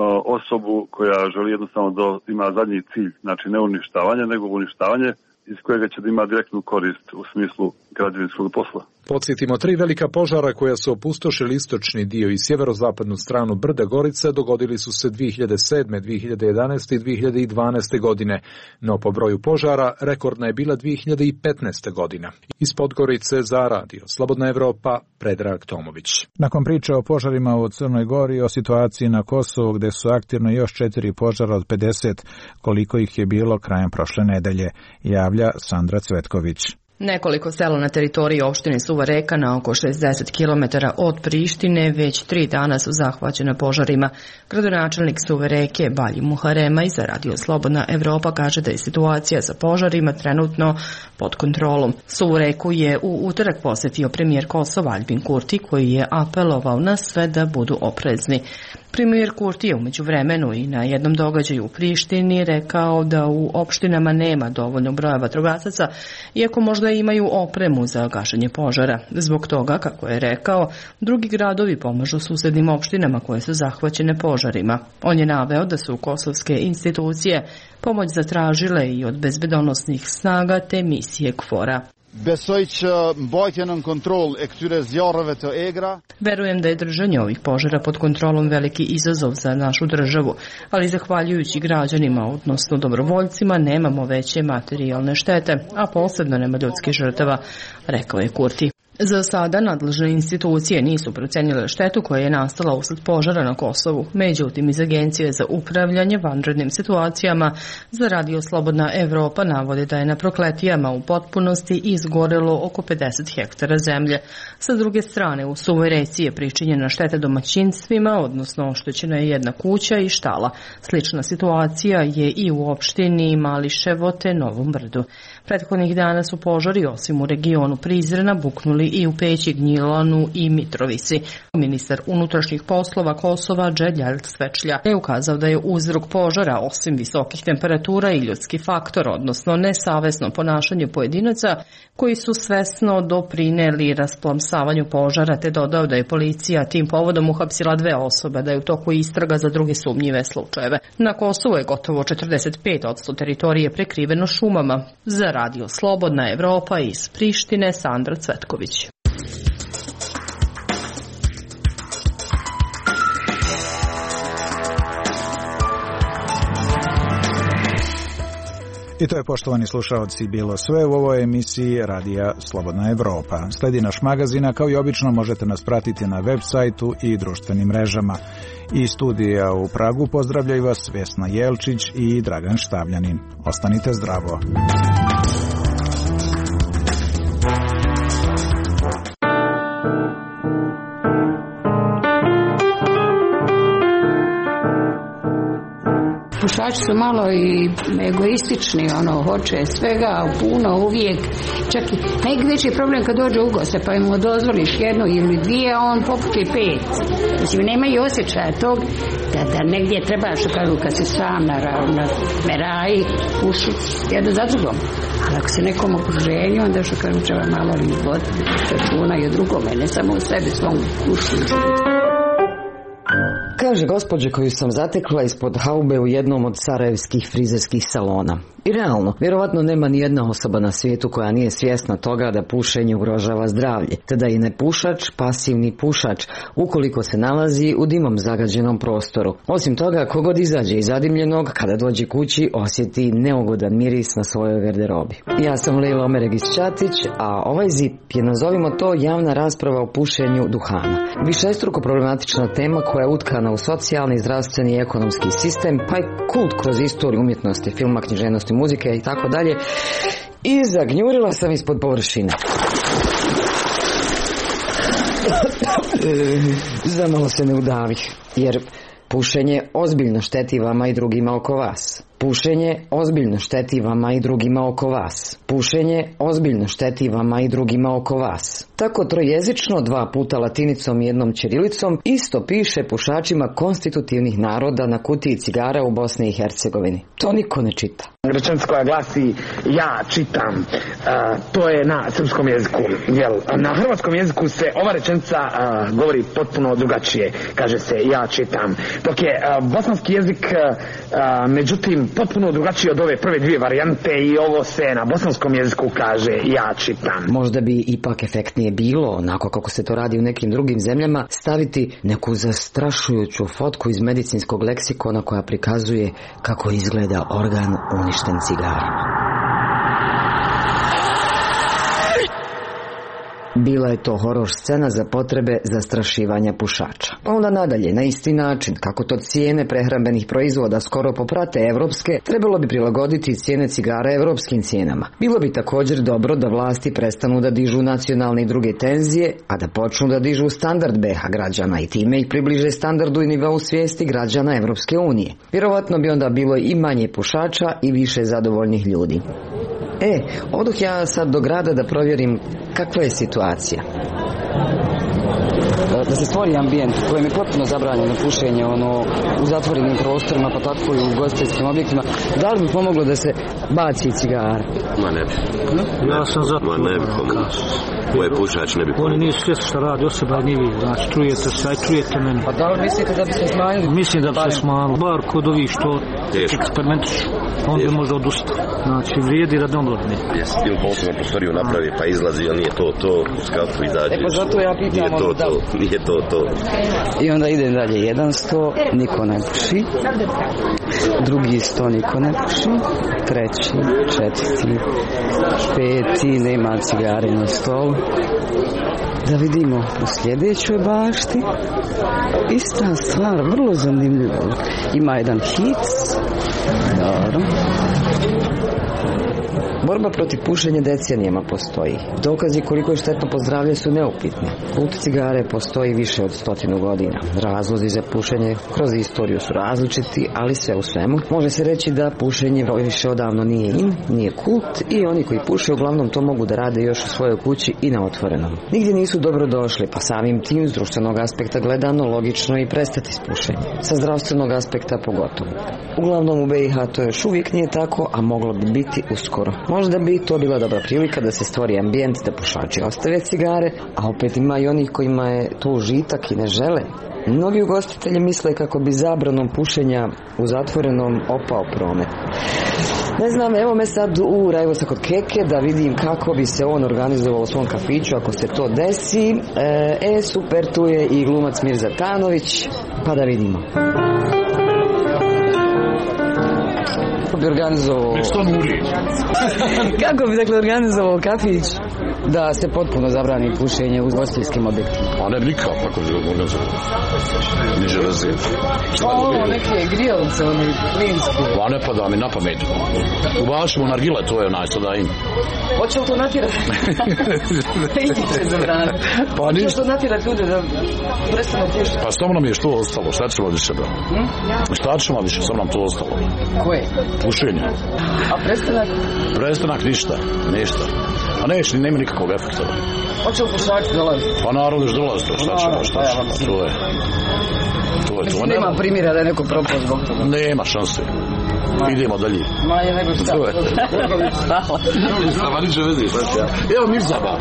osobu koja želi jednostavno da ima zadnji cilj, znači ne uništavanje, nego uništavanje iz kojega će da ima direktnu korist u smislu građevinskog posla. Podsjetimo, tri velika požara koja su opustošili istočni dio i sjeverozapadnu stranu brda Gorica dogodili su se dvije hiljade sedme, dvije hiljade jedanaeste i dvije hiljade dvanaeste godine, no po broju požara rekordna je bila dvije hiljade petnaeste godina. Iz Podgorice za Radio Slobodna Evropa, Predrag Tomović. Nakon priče o požarima u Crnoj Gori i o situaciji na Kosovu gde su aktivno još četiri požara od pedeset, koliko ih je bilo krajem prošle nedelje, javlja Sandra Cvetković. Nekoliko sela na teritoriji opštine Suva Reka na oko šezdeset kilometara od Prištine već tri dana su zahvaćena požarima. Gradonačelnik Suve Reke Balji Muharema iz Radio Slobodna Evropa kaže da je situacija sa požarima trenutno pod kontrolom. Suvu Reku je u utorak posjetio premijer Kosova Aljbin Kurti, koji je apelovao na sve da budu oprezni. Premijer Kurti je umeđu vremenu i na jednom događaju u Prištini rekao da u opštinama nema dovoljno broja vatrogasaca, iako možda imaju opremu za gašenje požara. Zbog toga, kako je rekao, drugi gradovi pomažu susednim opštinama koje su zahvaćene požarima. On je naveo da su kosovske institucije pomoć zatražile i od bezbedonosnih snaga te misije KFOR-a. Besoj që mbajtja nën kontroll e këtyre zjarreve të egra. Verujem da je držanje ovih požara pod kontrolom veliki izazov za našu državu, ali zahvaljujući građanima, odnosno dobrovoljcima, nemamo veće materijalne štete, a posebno nema ljudskih žrtava, rekao je Kurti. Za sada nadležne institucije nisu procenile štetu koja je nastala usled požara na Kosovu. Međutim, iz Agencije za upravljanje vanrednim situacijama za Radio Slobodna Evropa navode da je na Prokletijama u potpunosti izgorelo oko pedeset hektara zemlje. Sa druge strane, u Suvoj Reci je pričinjena šteta domaćinstvima, odnosno oštećena je jedna kuća i štala. Slična situacija je i u opštini Mališevo te Novom Brdu. Prethodnih dana su požari, osim u regionu Prizrena, buknuli i u Peći, Gnjilanu i Mitrovici. Ministar unutrašnjih poslova Kosova Dželjalj Svečlja je ukazao da je uzrok požara, osim visokih temperatura, i ljudski faktor, odnosno nesavesno ponašanje pojedinaca koji su svesno doprineli rasplamsavanju požara, te dodao da je policija tim povodom uhapsila dve osobe, da je u toku istraga za druge sumnjive slučajeve. Na Kosovu je gotovo četrdeset pet posto teritorije prekriveno šumama. Za Radio Slobodna Evropa iz Prištine, Sandra Cvetković. I to je, poštovani slušaoci, bilo sve u ovoj emisiji Radija Slobodna Evropa. Sledi naš magazin, kao i obično možete nas pratiti na web sajtu i društvenim mrežama. I studija u Pragu pozdravljaju vas Vesna Jelčić i Dragan Štavljanin. Ostanite zdravo. Pušači su malo i egoistični, ono, hoće svega, puno, uvijek. Čak i najveći problem kad dođe u goste, pa mu dozvoliš jednu ili dvije, a on popuči pet. Mislim, nemaju osjećaja tog da, da negdje treba, što kažu, kad si sam na, na meraji, puši jedno za drugom. Ali ako se nekom okruženju, onda što kažu, treba malo i voditi računa i o drugome, ne samo u sebi, svom puši. Kaže gospođe koju sam zatekla ispod haube u jednom od sarajevskih frizerskih salona. I realno, vjerovatno nema ni jedna osoba na svijetu koja nije svjesna toga da pušenje ugrožava zdravlje, te da i nepušač, pasivni pušač, ukoliko se nalazi u dimom zagađenom prostoru. Osim toga, kogod izađe iz zadimljenog, kada dođe kući, osjeti neugodan miris na svojoj garderobi. Ja sam Lejla Omeregić-Ćatić, a ovaj zip je, nazovimo to, javna rasprava o pušenju duhana. Višestruko problematična tema koja je utkana u socijalni, zdravstveni i ekonomski sistem, pa i kult kroz istoriju umjetnosti, filma, književnosti, muzike i tako dalje. I zagnjurila sam ispod površine. Zamalo se ne udavih, jer pušenje ozbiljno šteti vama i drugima oko vas. Pušenje ozbiljno šteti vama i drugima oko vas. Pušenje ozbiljno šteti vama i drugima oko vas. Tako trojezično, dva puta latinicom i jednom ćirilicom, isto piše pušačima konstitutivnih naroda na kutiji cigara u Bosni i Hercegovini. To niko ne čita. Rečenica koja glasi ja čitam, uh, to je na srpskom jeziku. Jel, na hrvatskom jeziku se ova rečenica uh, govori potpuno drugačije. Kaže se ja čitam. Dok je uh, bosanski jezik uh, međutim potpuno drugačiji od ove prve dvije varijante i ovo se na bosanskom jeziku kaže ja čitam. Možda bi ipak efektnije bilo, onako kako se to radi u nekim drugim zemljama, staviti neku zastrašujuću fotku iz medicinskog leksikona koja prikazuje kako izgleda organ uništen cigarama. Bila je to horor scena za potrebe zastrašivanja pušača. Pa onda nadalje, na isti način, kako to cijene prehrambenih proizvoda skoro poprate evropske, trebalo bi prilagoditi cijene cigara evropskim cijenama. Bilo bi također dobro da vlasti prestanu da dižu nacionalne i druge tenzije, a da počnu da dižu standard B iH građana i time ih približe standardu i nivou svijesti građana Evropske unije. Vjerovatno bi onda bilo i manje pušača i više zadovoljnih ljudi. E, odoh ja sad do grada da provjerim kakva je situacija. Da se stvori ambijent u kojem je potpuno zabranjeno pušenje, ono, u zatvorenim prostorima, pa tako i u ugostiteljskim objektima, da li bi pomoglo da se baci cigara? Ma ne bi. Ja sam za to. Ma ne bi pomoglo. Ovo je pušač, ne bi pomoglo. Oni nisu svjesni šta radi, osoba ni vi. Znači, čujete se, aj čujete meni. Pa da li mislite da bi se smanjili? Mislim da bi se smanjili. Bar kod ovih što eksperimentišu, on bi možda odustao. Znači, vrijedi da domlodni. Jesi ili posebno prostoriju napravi, pa izlazi, ali nije to to, skafu izađeš. E pa zato ja pitam, nije to to, nije to to. I onda ide dalje, jedan sto, niko ne puši, drugi sto, niko ne puši, treći, četvrti, peti, nema cigare na stolu. Da vidimo u sljedećoj bašti, ista stvar, vrlo zanimljiva. Ima jedan hit, dobro. Borba protiv pušenja decenijama postoji. Dokazi koliko je štetno po zdravlje su neupitni. Kult cigare postoji više od stotinu godina. Razlozi za pušenje kroz istoriju su različiti, ali sve u svemu. Može se reći da pušenje više odavno nije in, nije kult i oni koji puše uglavnom to mogu da rade još u svojoj kući i na otvorenom. Nigdje nisu dobro došli, pa samim tim s društvenog aspekta gledano logično i prestati s pušenjem. Sa zdravstvenog aspekta pogotovo. Uglavnom u B iH to još uvijek nije tako, a moglo bi biti uskoro. Možda bi to bila dobra prilika da se stvori ambijent da pušači ostave cigare, a opet ima i onih kojima je to užitak i ne žele. Mnogi ugostitelji misle kako bi zabranom pušenja u zatvorenom opao promet. Ne znam, evo me sad u Rajvosa kod Keke da vidim kako bi se on organizovao u svom kafiću ako se to desi. E, e super, tu je i glumac Mirza Tanović, pa da vidimo. bi organizovao... Nek što nuri. Kako bi dakle organizovao kafić da se potpuno zabrani pušenje u ugostiteljskim objektima? A ne bi nikako kako bi organizovao. Niže razine. Ovo neke grijalce, one plinske. Pa ne pada mi na pamet. Ubašimo nargile, to je onaj sada im. Hoće li to natjerati? Iće zabraniti. Pa ništa. Hoće li to natjerati ljude da prestanu pušiti? Pa samo nam je što ostalo, šta ćemo više da? Hm? Šta ćemo više, samo nam to ostalo. Koje? Pušenje. A prestanak? Prestanak ništa, ništa. A neće, nema nikakvog efekta. Hoće li pušači dolaziti? Pa naravno da dolazi to, šta ćemo, šta ćemo, to je. To je to. Nema primjera da je neko propao zbog toga? Nema šanse. Idemo dalje. Manje nego šta. To je. Sama niče vezi, šta će ja. Evo mi zabav.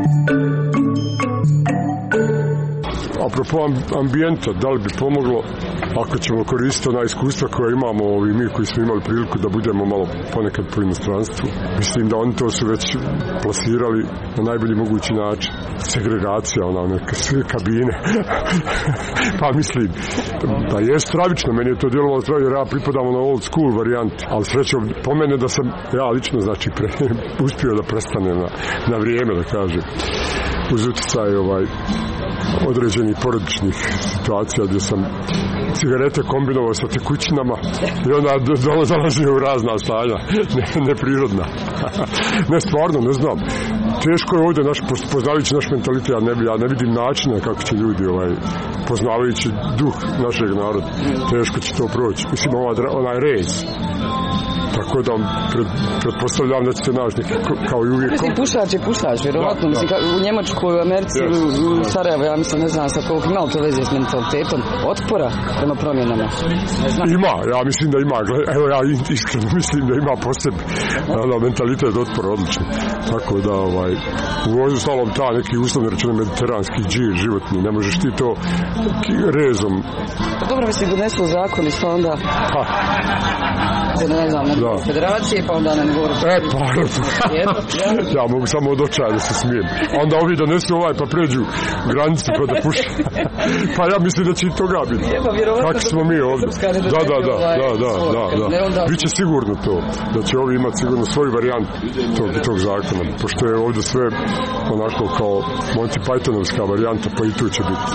Apropo ambijenta, da li bi pomoglo ako ćemo koristiti ona iskustva koja imamo ovi mi koji smo imali priliku da budemo malo ponekad po inostranstvu. Mislim da oni to su već plasirali na najbolji mogući način. Segregacija, ona, neka sve kabine. Pa mislim, da je stravično, meni je to djelovalo stravično jer ja pripadam na old school varijanti, ali srećom po mene da sam ja lično znači pre, uspio da prestane na, na vrijeme, da kažem, uz utjecaj ovaj određenih porodičnih situacija gdje sam cigarete kombinovao sa tekućinama i onda dolazio u razna stanja, ne, neprirodna. Ne, stvarno, ne znam. Teško je ovdje, naš, poznavajući naš mentalitet, ja ne, ja ne vidim načina kako će ljudi, ovaj, poznavajući duh našeg naroda, teško će to proći. Mislim, ovaj, onaj rez. Tako da pred, pretpostavljam da će se naći neki kao i uvijek. Mislim, pušač je pušač, vjerovatno. Da, mislim, u Njemačkoj, u Americi, yes. u Sarajevo, ja mislim, ne znam sa koliko imalo to veze s mentalitetom otpora prema promjenama. Ima, ja mislim da ima. Evo, ja iskreno mislim da ima posebno da, mentalitet otpora odlični. Tako da, ovaj, u vozu stalom ta neki uslovno rečeno mediteranski džir životni, ne možeš ti to rezom. Dobro, mislim, donesu zakon i što onda... Ha. Ne znam, na federacije, pa onda na nivou... E, pa, ja mogu samo od očaja da se smijem. Onda ovi donesu ovaj, pa pređu granicu pa da puše. Pa ja mislim da će i toga biti. Kako smo mi ovdje. Da, da, da, da, da, da, da. Biće sigurno to, da će ovi imati sigurno svoju varijantu tog, tog zakona, pošto je ovdje sve onako kao Monty Pythonovska varijanta, pa i tu će biti.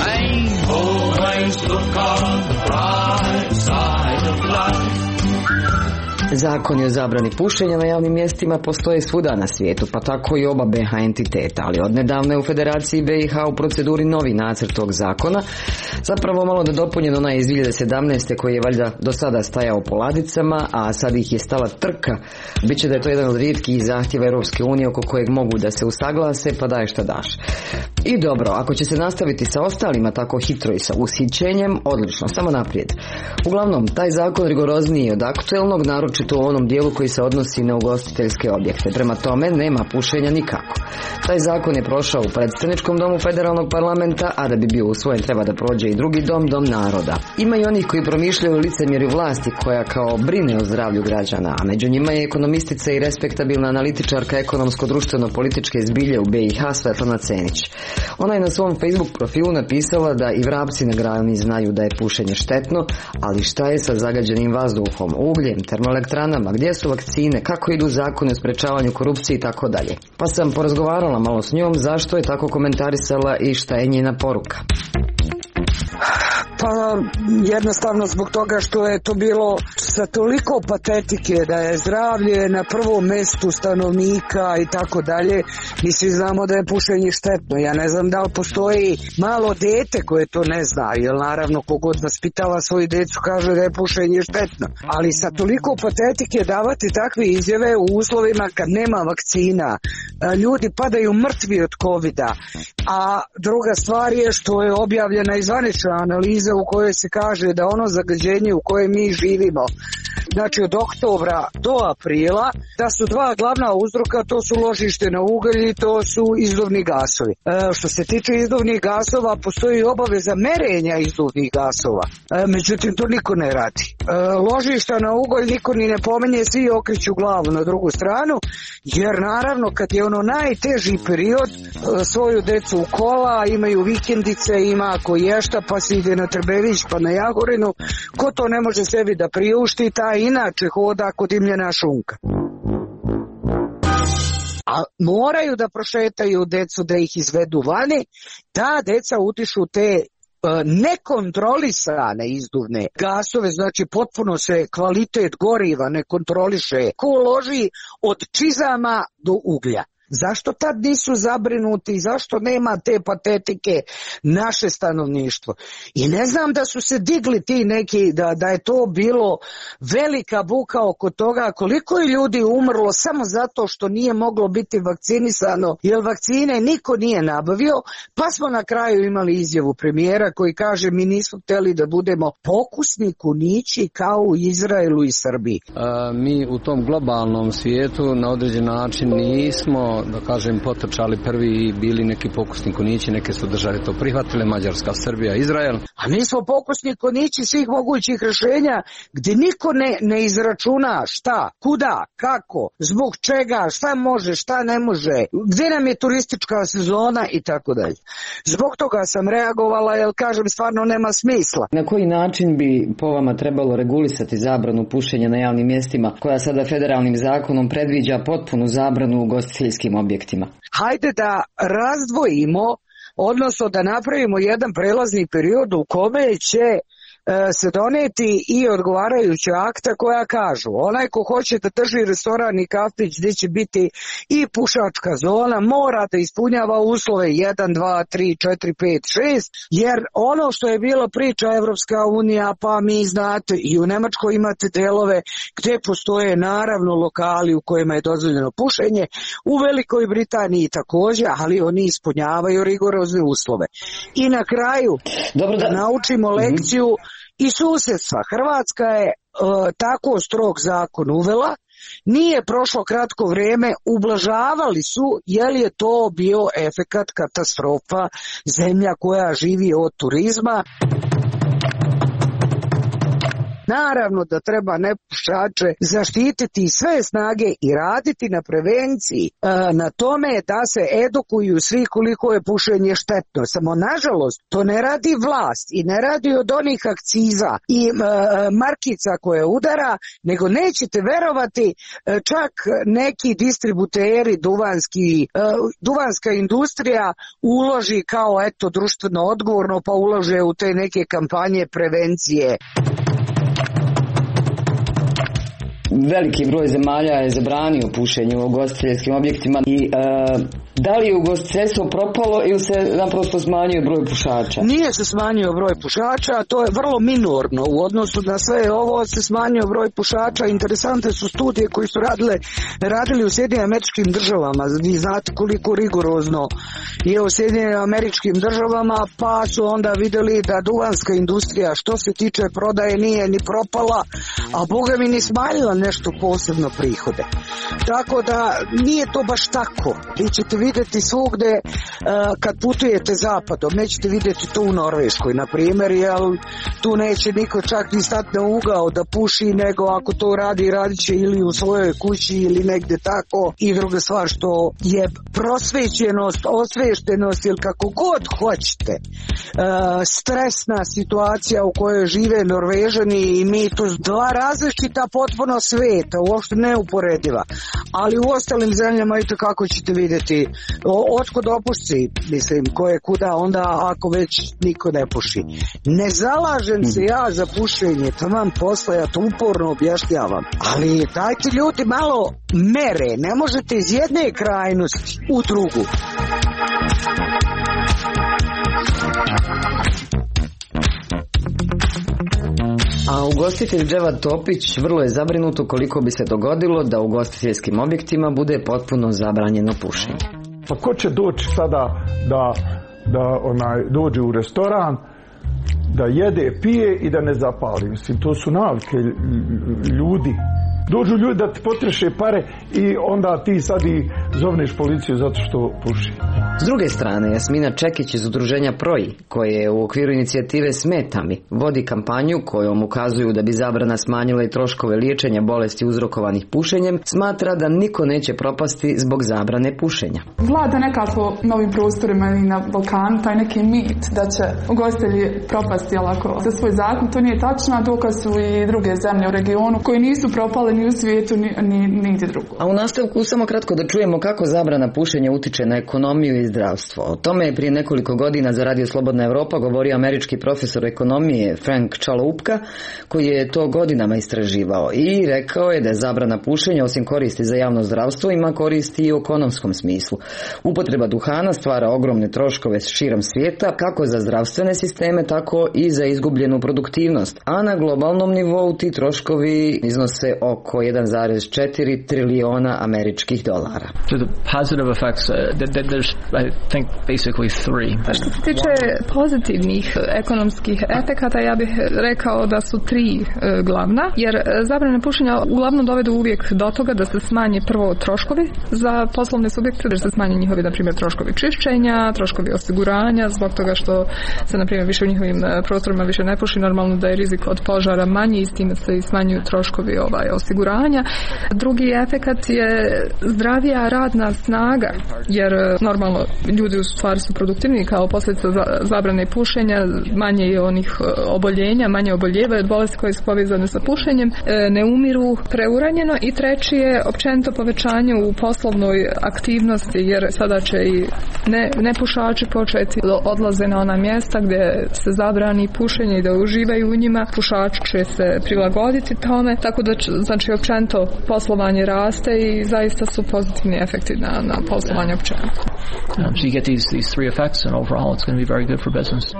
Zakoni o zabrani pušenja na javnim mjestima postoje svuda na svijetu, pa tako i oba be ha entiteta, ali odnedavno je u Federaciji be i ha u proceduri novi nacrt tog zakona, zapravo malo nadopunjen onaj iz dvije hiljade sedamnaeste koji je valjda do sada stajao po ladicama, a sad ih je stala trka. Biće da je to jedan od rijetkih zahtjeva Europske unije oko kojeg mogu da se usaglase, pa daj šta daš. I dobro, ako će se nastaviti sa ostalima tako hitro i sa ushićenjem, odlično, samo naprijed. Uglavnom, taj zakon rigorozniji od aktuelnog, naročito u onom dijelu koji se odnosi na ugostiteljske objekte. Prema tome, nema pušenja nikako. Taj zakon je prošao u predstavničkom domu federalnog parlamenta, a da bi bio usvojen treba da prođe i drugi dom, dom naroda. Ima i onih koji promišljaju licemjerju vlasti koja kao brine o zdravlju građana, a među njima je ekonomistica i respektabilna analitičarka ekonomsko-društveno-političke zbilje u be i ha Svetlana Cenić. Ona je na svom Facebook profilu napisala da i vrapci na grani znaju da je pušenje štetno, ali šta je sa zagađenim vazduhom, ugljem, termoelektranama, gdje su vakcine, kako idu zakoni o sprečavanju korupcije i tako dalje. Pa sam porazgovarala malo s njom zašto je tako komentarisala i šta je njena poruka. Pa jednostavno zbog toga što je to bilo sa toliko patetike da je zdravlje na prvom mjestu stanovnika i tako dalje. Mi svi znamo da je pušenje štetno. Ja ne znam da li postoji malo dete koje to ne zna, jer naravno kogod vaspitava svoju decu kaže da je pušenje štetno. Ali sa toliko patetike davati takve izjave u uslovima kad nema vakcina, ljudi padaju mrtvi od covida. A druga stvar je što je objavljena i zvanična analiza u kojoj se kaže da ono zagađenje u kojem mi živimo, znači od oktobra do aprila, da su dva glavna uzroka, to su ložište na ugalj i to su izduvni gasovi. E, što se tiče izduvnih gasova, postoji obaveza merenja izduvnih gasova. E, međutim, to niko ne radi. E, ložišta na ugalj niko ni ne pomenje, svi okreću glavu na drugu stranu, jer naravno kad je ono najteži period, e, svoju decu u kola, imaju vikendice, ima ko ješta, pa se ide na Trbević, pa na Jagorinu. Ko to ne može sebi da priušti, taj koja inače hoda kod dimljena šunka. A moraju da prošetaju decu, da ih izvedu vani, da deca utišu te nekontrolisane izduvne gasove, znači potpuno se kvalitet goriva ne kontroliše, ko loži od čizama do uglja. Zašto tad nisu zabrinuti, zašto nema te patetike naše stanovništvo? I ne znam da su se digli ti neki, da, da je to bilo velika buka oko toga koliko je ljudi umrlo samo zato što nije moglo biti vakcinisano, jer vakcine niko nije nabavio, pa smo na kraju imali izjavu premijera koji kaže mi nismo htjeli da budemo pokusni kunići kao u Izraelu i Srbiji. A, mi u tom globalnom svijetu na određen način nismo, da kažem, potrčali prvi i bili neki pokusni kunići, neke su države to prihvatile, Mađarska, Srbija, Izrael. A mi smo pokusni kunići svih mogućih rješenja gdje niko ne, ne izračuna šta, kuda, kako, zbog čega, šta može, šta ne može, gdje nam je turistička sezona i tako dalje. Zbog toga sam reagovala, jer kažem stvarno nema smisla. Na koji način bi po vama trebalo regulisati zabranu pušenja na javnim mjestima, koja sada federalnim zakonom predviđa potpunu zabranu u ugostiteljskim objektima? Hajde da razdvojimo, odnosno da napravimo jedan prelazni period u kome će se doneti i odgovarajuća akta koja kažu onaj ko hoće da drži restoran i kafić gdje će biti i pušačka zona mora da ispunjava uslove jedan, dva, tri, četiri, pet, šest, jer ono što je bilo priča Evropska unija, pa mi znate i u Nemačkoj imate delove gdje postoje naravno lokali u kojima je dozvoljeno pušenje, u Velikoj Britaniji također, ali oni ispunjavaju rigorozne uslove. I na kraju Dobro, da... da naučimo lekciju i susjedstva. Hrvatska je e, tako strog zakon uvela, nije prošlo kratko vrijeme, ublažavali su, je li je to bio efekat katastrofa, zemlja koja živi od turizma. Naravno da treba nepušače zaštititi sve snage i raditi na prevenciji, na tome da se edukuju svi koliko je pušenje štetno. Samo nažalost to ne radi vlast i ne radi od onih akciza i markica koje udara, nego nećete verovati čak neki distributeri duvanski, duvanska industrija uloži kao eto društveno odgovorno pa ulože u te neke kampanje prevencije. Veliki broj zemalja je zabranio pušenje u ugostiteljskim objektima i e, da li je ugostiteljstvo propalo ili se naprosto smanjio broj pušača? Nije se smanjio broj pušača, to je vrlo minorno u odnosu na sve ovo se smanjio broj pušača. Interesantne su studije koje su radile, radili u Sjedinjenim Američkim Državama. Vi znate koliko rigorozno je u Sjedinjenim Američkim Državama, pa su onda vidjeli da duvanska industrija što se tiče prodaje nije ni propala, a boga mi ni smanjila nešto posebno prihode. Tako da nije to baš tako. Vi ćete vidjeti svugde uh, kad putujete zapadom, nećete vidjeti to u Norveškoj, na primjer, jer tu neće niko čak ni stati na ugao da puši, nego ako to radi, radit će ili u svojoj kući ili negdje tako. I druga stvar što je prosvećenost, osveštenost ili kako god hoćete, uh, stresna situacija u kojoj žive Norvežani i mi, to dva različita potpuno sveta, uopšte neuporediva. Ali u ostalim zemljama i to kako ćete vidjeti otkud opušci, mislim, ko je kuda onda ako već niko ne puši. Ne zalažem se ja za pušenje, to vam posle, ja to uporno objašnjavam. Ali dajte ljudi malo mere, ne možete iz jedne krajnosti u drugu. A ugostitelj Dževad Topić vrlo je zabrinuto koliko bi se dogodilo da u ugostiteljskim objektima bude potpuno zabranjeno pušenje. Pa ko će doći sada da, da onaj, dođe u restoran, da jede, pije i da ne zapali? Mislim, to su navike ljudi. Dođu ljudi da ti potreše pare i onda ti sad i zovneš policiju zato što puši. S druge strane, Jasmina Čekić iz udruženja Proji, koje je u okviru inicijative Smeta mi, vodi kampanju kojom ukazuju da bi zabrana smanjila i troškove liječenja bolesti uzrokovanih pušenjem, smatra da niko neće propasti zbog zabrane pušenja. Vlada nekako na ovim prostorima i na Balkanu taj neki mit da će ugostitelji propasti lako za svoj zakon. To nije tačno, dokaz su i druge zemlje u regionu koji nisu propale ni u svijetu ni, ni, nigdje drugo. A u nastavku samo kratko da čujemo kako zabrana pušenja utiče na ekonomiju i zdravstvo. O tome je prije nekoliko godina za Radio Slobodna Evropa govorio američki profesor ekonomije Frank Čaloupka, koji je to godinama istraživao i rekao je da je zabrana pušenja osim koristi za javno zdravstvo ima koristi i u ekonomskom smislu. Upotreba duhana stvara ogromne troškove širom svijeta, kako za zdravstvene sisteme, tako i za izgubljenu produktivnost, a na globalnom nivou ti troškovi iznose oko jedan zarez četiri trilijona američkih dolara. To the positive effects, uh, there's I think basically three. Što se tiče pozitivnih ekonomskih efekata, ja bih rekao da su tri e, glavna, jer zabrana pušenja uglavnom dovede uvijek do toga da se smanje prvo troškovi za poslovne subjekte, da se smanje njihovi, na primjer, troškovi čišćenja, troškovi osiguranja, zbog toga što se, na primjer, više u njihovim prostorima više ne puši, normalno da je rizik od požara manji i s time se i smanjuju troškovi ovaj, osiguranja. Drugi efekat je zdravija radna snaga, jer normalno ljudi u stvari su produktivni kao posljedica zabrane pušenja, manje je onih oboljenja, manje oboljevaju od bolesti koje su povezane sa pušenjem, ne umiru preuranjeno i treći je općenito povećanje u poslovnoj aktivnosti, jer sada će i ne, nepušači početi odlaze na ona mjesta gdje se zabrani pušenje i da uživaju u njima, pušači će se prilagoditi tome, tako da će, znači općenito poslovanje raste i zaista su pozitivni efekti na, na poslovanje općenito. Um, so you get these these three effects, and overall, it's going to be very good for business.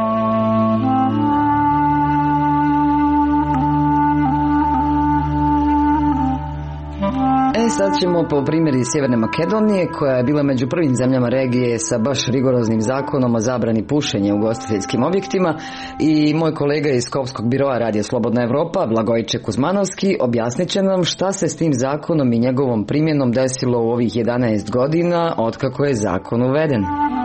E sad ćemo po primjeri Sjeverne Makedonije, koja je bila među prvim zemljama regije sa baš rigoroznim zakonom o zabrani pušenja u ugostiteljskim objektima, i moj kolega iz Skopskog biroa Radija Slobodna Evropa, Blagojče Kuzmanovski, objasnit će nam šta se s tim zakonom i njegovom primjenom desilo u ovih jedanaest godina otkako je zakon uveden.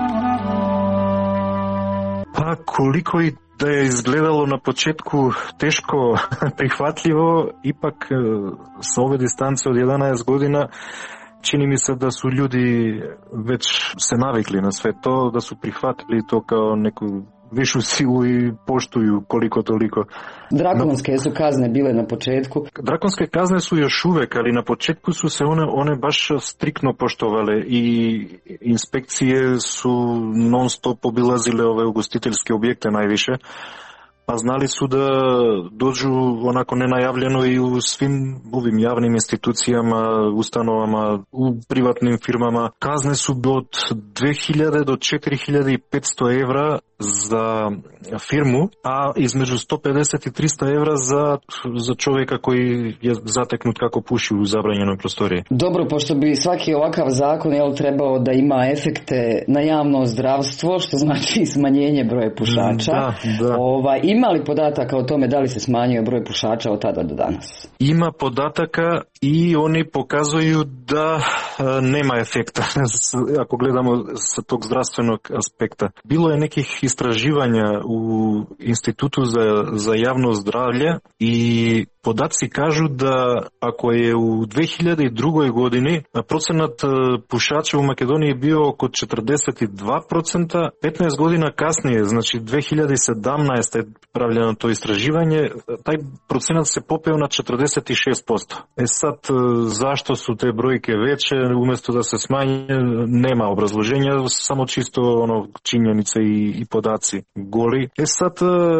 Pa koliko i da je izgledalo na početku teško prihvatljivo, ipak sa ove distance od jedanaest godina čini mi se da su ljudi već se navikli na sve to, da su prihvatili to kao neku višu silu i poštuju koliko toliko. Drakonske su kazne bile na početku? Drakonske kazne su još uvek, ali na početku su se one, one baš striktno poštovale i inspekcije su non stop obilazile ove ugostiteljske objekte najviše. Pa znali su da dođu onako nenajavljeno i u svim ovim javnim institucijama, ustanovama, u privatnim firmama. Kazne su od dve hiljade do četiri hiljade petsto evra za firmu, a između sto pedeset i trista evra za, za čovjeka koji je zateknut kako puši u zabranjenoj prostoriji. Dobro, pošto bi svaki ovakav zakon jel, trebao da ima efekte na javno zdravstvo, što znači smanjenje broja pušača. Da, da. Ova, ima li podataka o tome da li se smanjio broj pušača od tada do danas? Ima podataka i oni pokazuju da a, nema efekta ako gledamo sa tog zdravstvenog aspekta. Bilo je nekih istraživanja u Institutu za, za javno zdravlje i podaci kažu da ako je u dve hiljade druge. godini procenat pušača u Makedoniji bio oko četrdeset dva procenta, petnaest godina kasnije, znači dve hiljade sedamnaeste. je pravljeno to istraživanje, taj procenat se popeo na četrdeset šest posto. E sad, zašto su te brojke veće, umjesto da se smanje, nema obrazloženja, samo čisto ono činjenice i, i podaci goli. E sad,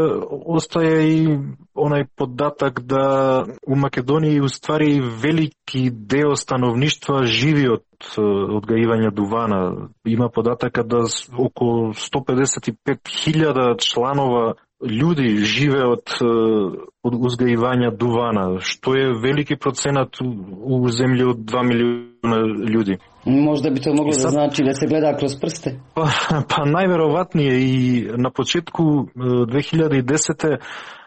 ostaje i onaj podatak da u Makedoniji u stvari veliki deo stanovništva živi od odgajivanja duvana. Ima podataka da oko sto pedeset pet hiljada članova ljudi žive od, od uzgajivanja duvana, što je veliki procenat u zemlji od dva milijuna ljudi. Možda bi to moglo sad, da znači da se gleda kroz prste? Pa, pa najverovatnije i na početku dve hiljade desete.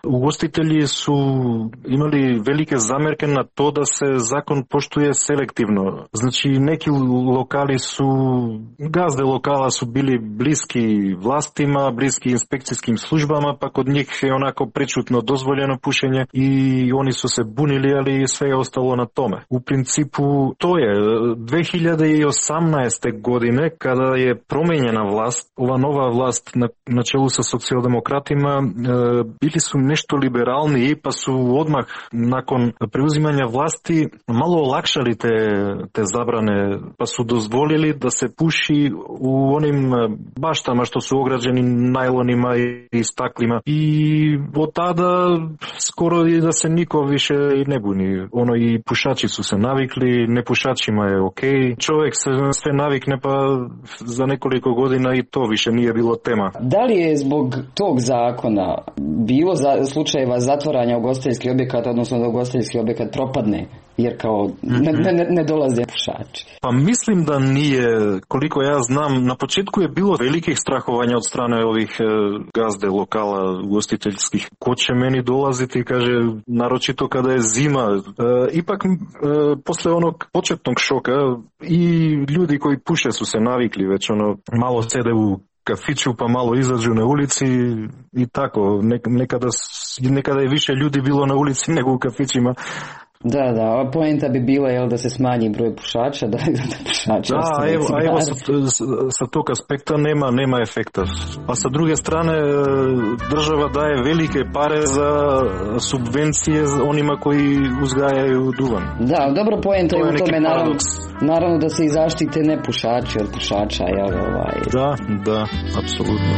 Ugostitelji su imali velike zamjerke na to da se zakon poštuje selektivno. Znači neki lokali su, gazde lokala su bili bliski vlastima, bliski inspekcijskim službama, pa kod njih je onako prečutno dozvoljeno pušenje i oni su se bunili, ali sve je ostalo na tome. U principu to je dve hiljade osamnaeste. godine kada je promijenjena vlast, ova nova vlast na, na čelu sa socijaldemokratima, e, bili su nešto liberalniji, pa su odmah nakon preuzimanja vlasti malo olakšali te, te zabrane, pa su dozvolili da se puši u onim baštama što su ograđeni najlonima i staklima. I od tada skoro i da se niko više ne buni. Ono, i pušači su se navikli, nepušačima je ok. Čovjek se sve navikne, pa za nekoliko godina i to više nije bilo tema. Da li je zbog tog zakona bilo za, slučajeva zatvaranja ugostiteljskih objekata, odnosno da ugostiteljski objekat propadne, jer kao ne, ne, ne dolaze pušači? Pa mislim da nije. Koliko ja znam, na početku je bilo velikih strahovanja od strane ovih e, gazde lokala ugostiteljskih. Ko će meni dolaziti, kaže, naročito kada je zima. E, ipak e, posle onog početnog šoka i ljudi koji puše su se navikli već, ono, malo sede u kafiću pa malo izađu na ulici i tako. Nekada, nekada je više ljudi bilo na ulici nego u kafićima. Da, da, ova poenta bi bila, jel, da se smanji broj pušača, da, da pušača. Da, evo, a evo sa, sa tog aspekta nema, nema efekta. A sa druge strane, država daje velike pare za subvencije onima koji uzgajaju duvan. Da, dobro, poenta je u tome, naravno, naravno da se i zaštite nepušači od pušača, jel, ovaj. Da, da, apsolutno.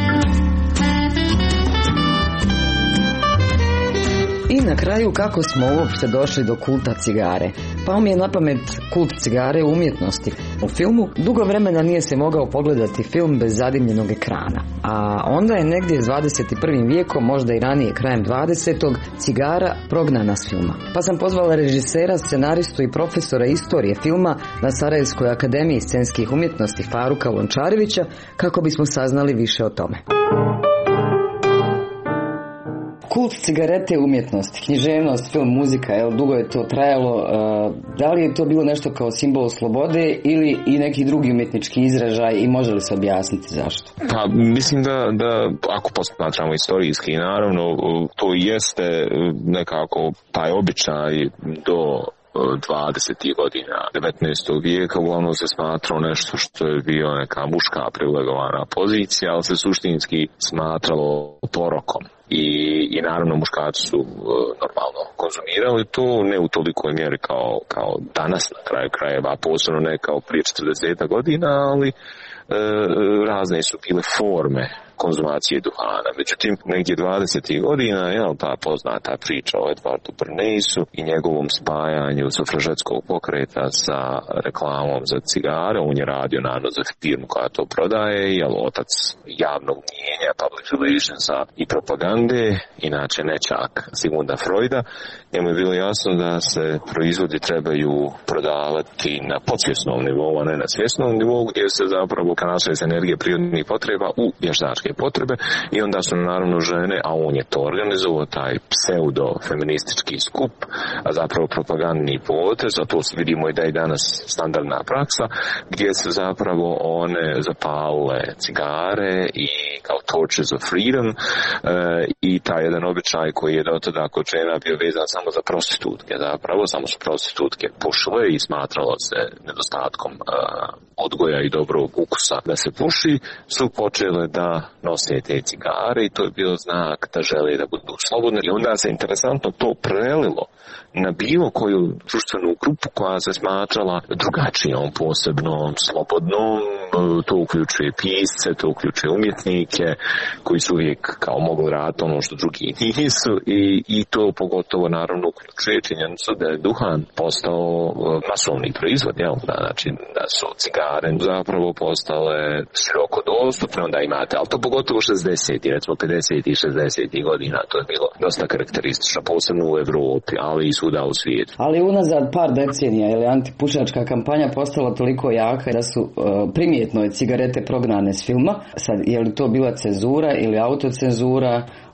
I na kraju, kako smo uopšte došli do kulta cigare? Pao mi je na pamet kult cigare u umjetnosti. U filmu dugo vremena nije se mogao pogledati film bez zadimljenog ekrana. A onda je negdje s dvadeset prvim vijekom, možda i ranije krajem dvadesetog cigara prognana s filma. Pa sam pozvala režisera, scenaristu i profesora istorije filma na Sarajevskoj akademiji scenskih umjetnosti Faruka Lončarevića kako bismo saznali više o tome. Kult cigarete umjetnosti, književnost, film, muzika, jel, dugo je to trajalo. Uh, da li je to bilo nešto kao simbol slobode ili i neki drugi umjetnički izražaj i može li se objasniti zašto? Pa mislim da, da ako posmatramo istorijski, naravno to jeste nekako taj običaj do dvadesetih godina devetnaestog vijeka uglavnom se smatralo nešto što je bio neka muška privilegovana pozicija, ali se suštinski smatralo porokom. I, i naravno muškarci su uh, normalno konzumirali to, ne u tolikoj mjeri kao, kao danas na kraju krajeva, posebno ne kao prije četrdeset godina, ali uh, razne su bile forme konzumacije duhana. Međutim, negdje dvadesetih godina, jel, ta poznata priča o Edvardu Bernayssu i njegovom spajanju sufražetskog pokreta sa reklamom za cigare. On je radio naravno za firmu koja to prodaje, jel, otac javnog mnijenja, public relationsa i propagande, inače nečak Sigmunda Freuda. Njemu je bilo jasno da se proizvodi trebaju prodavati na podsvjesnom nivou, a ne na svjesnom nivou, gdje se zapravo kanasuje se energije prirodnih potreba u vještačke potrebe i onda su naravno žene, a on je to organizovao, taj pseudo-feministički skup, a zapravo propagandni potez, a to vidimo i da je danas standardna praksa, gdje se zapravo one zapalile cigare i kao torches of freedom e, i taj jedan običaj koji je do tada kod žena bio vezan samo za prostitutke, zapravo samo su prostitutke pušile i smatralo se nedostatkom e, odgoja i dobrog ukusa da se puši, su počele da nose te cigare i to je bio znak da žele da budu slobodne i onda se interesantno to prelilo na bilo koju društvenu grupu koja se smatrala drugačijom, posebnom, slobodnom, to uključuje pisce, to uključuje umjetnike koji su uvijek kao mogli raditi ono što drugi nisu i, i to pogotovo naravno uključuje činjenicu da je duhan postao masovni proizvod, jel? Znači da su cigare zapravo postale široko dostupne, onda imate, ali to pogotovo šezdesetih, recimo pedesetih i šezdesetih godina, to je bilo dosta karakteristično, posebno u Evropi, ali i svuda u svijetu. Ali unazad par decenija je antipušačka kampanja postala toliko jaka da su uh, primjetno je cigarete prognane s filma. Sad, je li to bila cenzura ili autocenzura?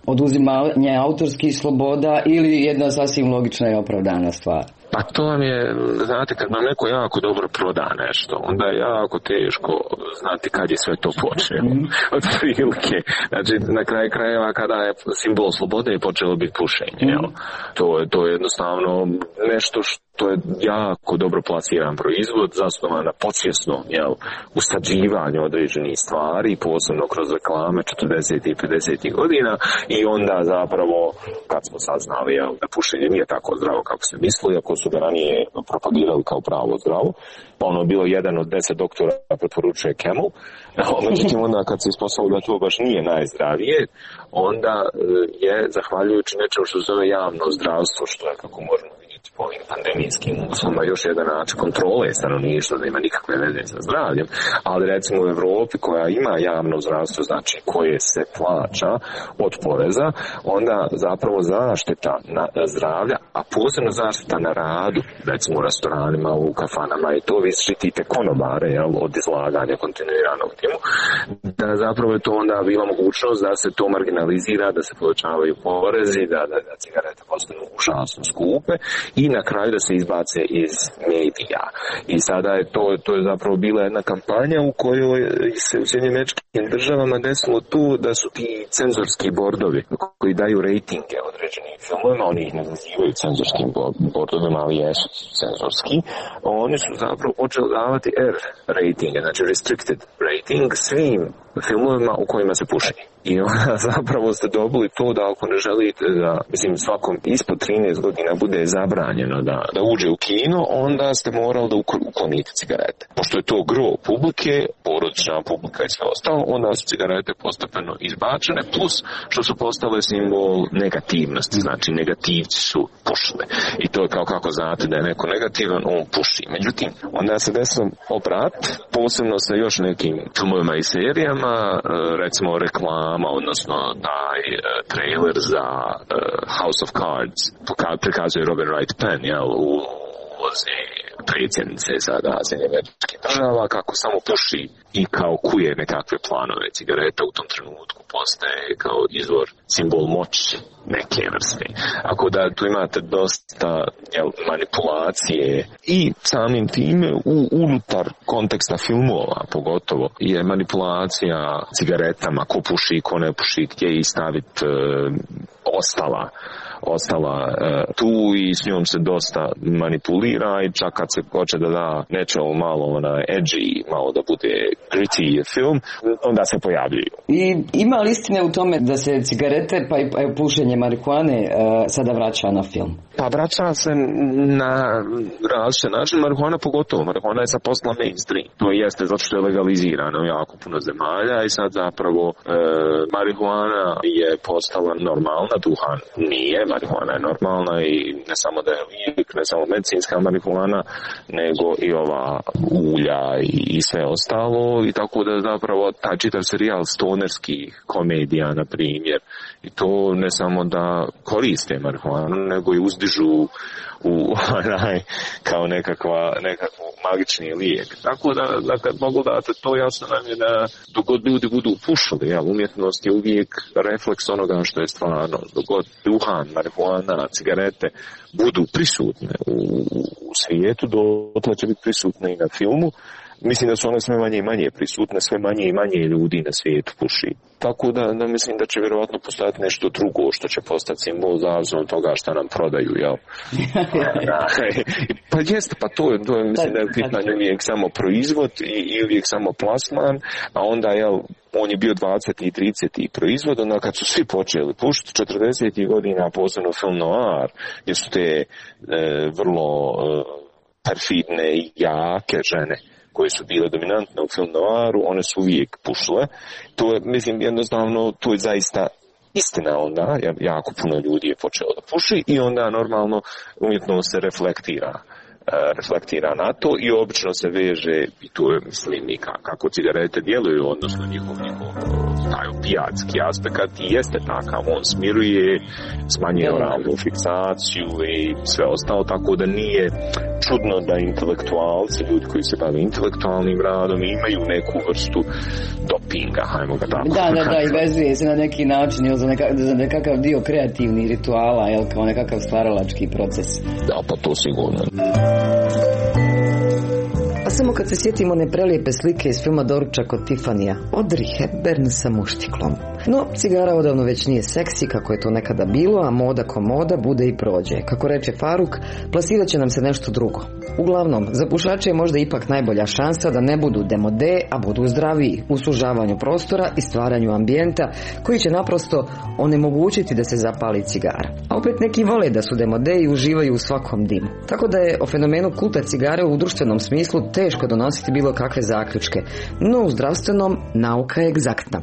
oduzimanje autorskih sloboda ili jedna sasvim logična i opravdana stvar? Pa to vam je, znate, kad nam neko jako dobro proda nešto, onda je jako teško znati kad je sve to počelo. Mm. Od prilike. Znači, na kraju krajeva kada je simbol slobode je počelo biti pušenje. Mm. To, je, to je jednostavno nešto što to je jako dobro plasiran proizvod, zasnovan na podsvjesnom jel, usađivanju određenih stvari, posebno kroz reklame četrdesetih i pedesetih godina i onda zapravo kad smo saznali jel, da pušenje nije tako zdravo kako se mislilo, iako su ga ranije propagirali kao pravo zdravo, pa ono bilo jedan od deset doktora preporučuje Camel, međutim onda kad se ispostavilo da to baš nije najzdravije, onda je zahvaljujući nečemu što se zove javno zdravstvo, što je kako možemo po ovim pandemijskim uslovima još jedan način kontrole stanovništva da ima nikakve veze sa zdravljem, ali recimo u Evropi koja ima javno zdravstvo, znači koje se plaća od poreza, onda zapravo zaštita na zdravlja, a posebno zaštita na radu, recimo u restoranima, u kafanama i to vi štitite konobare jel, od izlaganja kontinuiranog timu, da zapravo je to onda bila mogućnost da se to marginalizira, da se povećavaju porezi, da, da, da cigarete postanu užasno skupe i na kraju da se izbace iz medija. I sada je to, to je zapravo bila jedna kampanja u kojoj se u Sjedinjenim Američkim Državama desilo tu da su ti cenzorski bordovi koji daju rejtinge određenim filmovima, oni ih ne nazivaju cenzorskim bordovima, ali jesu cenzorski, oni su zapravo počeli davati R rejtinge, znači restricted rating svim filmovima u kojima se puši. I onda zapravo ste dobili to da ako ne želite da, mislim, svakom ispod trinaest godina bude zabranjeno da, da uđe u kino, onda ste morali da uklonite cigarete. Pošto je to gro publike, porodična publika i sve ostalo, onda su cigarete postepeno izbačene, plus što su postale simbol negativnosti, znači negativci su pušili. I to je kao kako znate da je neko negativan, on puši. Međutim, onda se desilo obrat, posebno sa još nekim filmovima i serijama, recimo reklama, odnosno taj uh, trailer za uh, House of Cards prikazuje Robin Wright Penn jel, u ulozi predsjednice sada Sjedinjenih Američkih Država kako samo puši i kao kuje nekakve planove cigareta u tom trenutku postaje kao izvor simbol moći neke vrste. Ako da tu imate dosta jel, manipulacije i samim time u, unutar konteksta filmova pogotovo je manipulacija cigaretama, ko puši, ko ne puši, gdje ih staviti e, ostala ostala e, tu i s njom se dosta manipulira i čak kad se hoće da da nečemu malo ona edgy, malo da bude gritty film, onda se pojavljuju. I ima li istine u tome da se cigarete pa i pušenje marihuane e, sada vraća na film? Pa vraća se na različite načine, marihuana pogotovo. Marihuana je sad postala mainstream. To jeste zato što je legalizirano u jako puno zemalja i sad zapravo e, marihuana je postala normalna, duhan nije. Marihuana je normalna i ne samo da je lijek, ne samo medicinska marihuana, nego i ova ulja i, i sve ostalo. I tako da zapravo taj čitav serijal stonerskih komedija, na primjer, i to ne samo da koriste marihuanu, nego i uzdižu u onaj kao nekakva, nekakvu magični lijek. Tako da, da kad pogledate to, jasno nam je da dok god ljudi budu pušili, jel, umjetnost je uvijek refleks onoga što je stvarno. Dok god duhan, marihuana, cigarete budu prisutne u, u svijetu, dotle će biti prisutne i na filmu. Mislim da su one sve manje i manje prisutne, sve manje i manje ljudi na svijetu puši. Tako da, da mislim da će vjerovatno postojati nešto drugo što će postati simbol zavisno od toga šta nam prodaju, jel? Pa jeste, pa to je, to je mislim da je pitanje uvijek samo proizvod i, i uvijek samo plasman, a onda, jel, on je bio dvadeseti i trideseti proizvod, onda kad su svi počeli pušiti četrdesetih godina, posebno film noir, gdje su te e, vrlo e, perfidne i jake žene koje su bile dominantne u film noiru, one su uvijek pušile. To je, mislim, jednostavno, to je zaista istina onda, jer jako puno ljudi je počelo da puši i onda normalno umjetno se reflektira reflektira na to i obično se veže, i to je mislim i kako cigarete djeluju, odnosno njihov, njihov taj opijatski aspekt i jeste takav, on smiruje, smanjuje oralnu fiksaciju i sve ostalo, tako da nije čudno da intelektualci, ljudi koji se bave intelektualnim radom imaju neku vrstu dopinga, hajmo ga tako. Da, da, da, i vezuje se na neki način, jel, za, neka, za nekakav dio kreativnih rituala, jel, kao nekakav stvaralački proces. Da, pa to sigurno. A samo kad se sjetimo neprelijepe slike iz filma Doručak od Tiffanyja, Audrey Hepburn sa muštiklom. No, cigara odavno već nije seksi kako je to nekada bilo, a moda ko moda bude i prođe. Kako reče Faruk, plasirat će nam se nešto drugo. Uglavnom, za pušače je možda ipak najbolja šansa da ne budu demode, a budu zdraviji u sužavanju prostora i stvaranju ambijenta koji će naprosto onemogućiti da se zapali cigara. A opet neki vole da su demode i uživaju u svakom dimu. Tako da je o fenomenu kulta cigare u društvenom smislu teško donositi bilo kakve zaključke, no u zdravstvenom nauka je egzaktna.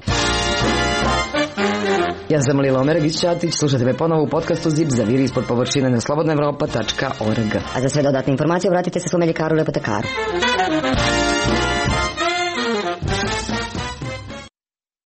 Ja sam Lila Omeregić-Ćatić, slušajte me ponovo u podcastu Zip zaviri ispod površine na slobodna evropa tačka org. A za sve dodatne informacije obratite se svom ljekaru ili apotekaru.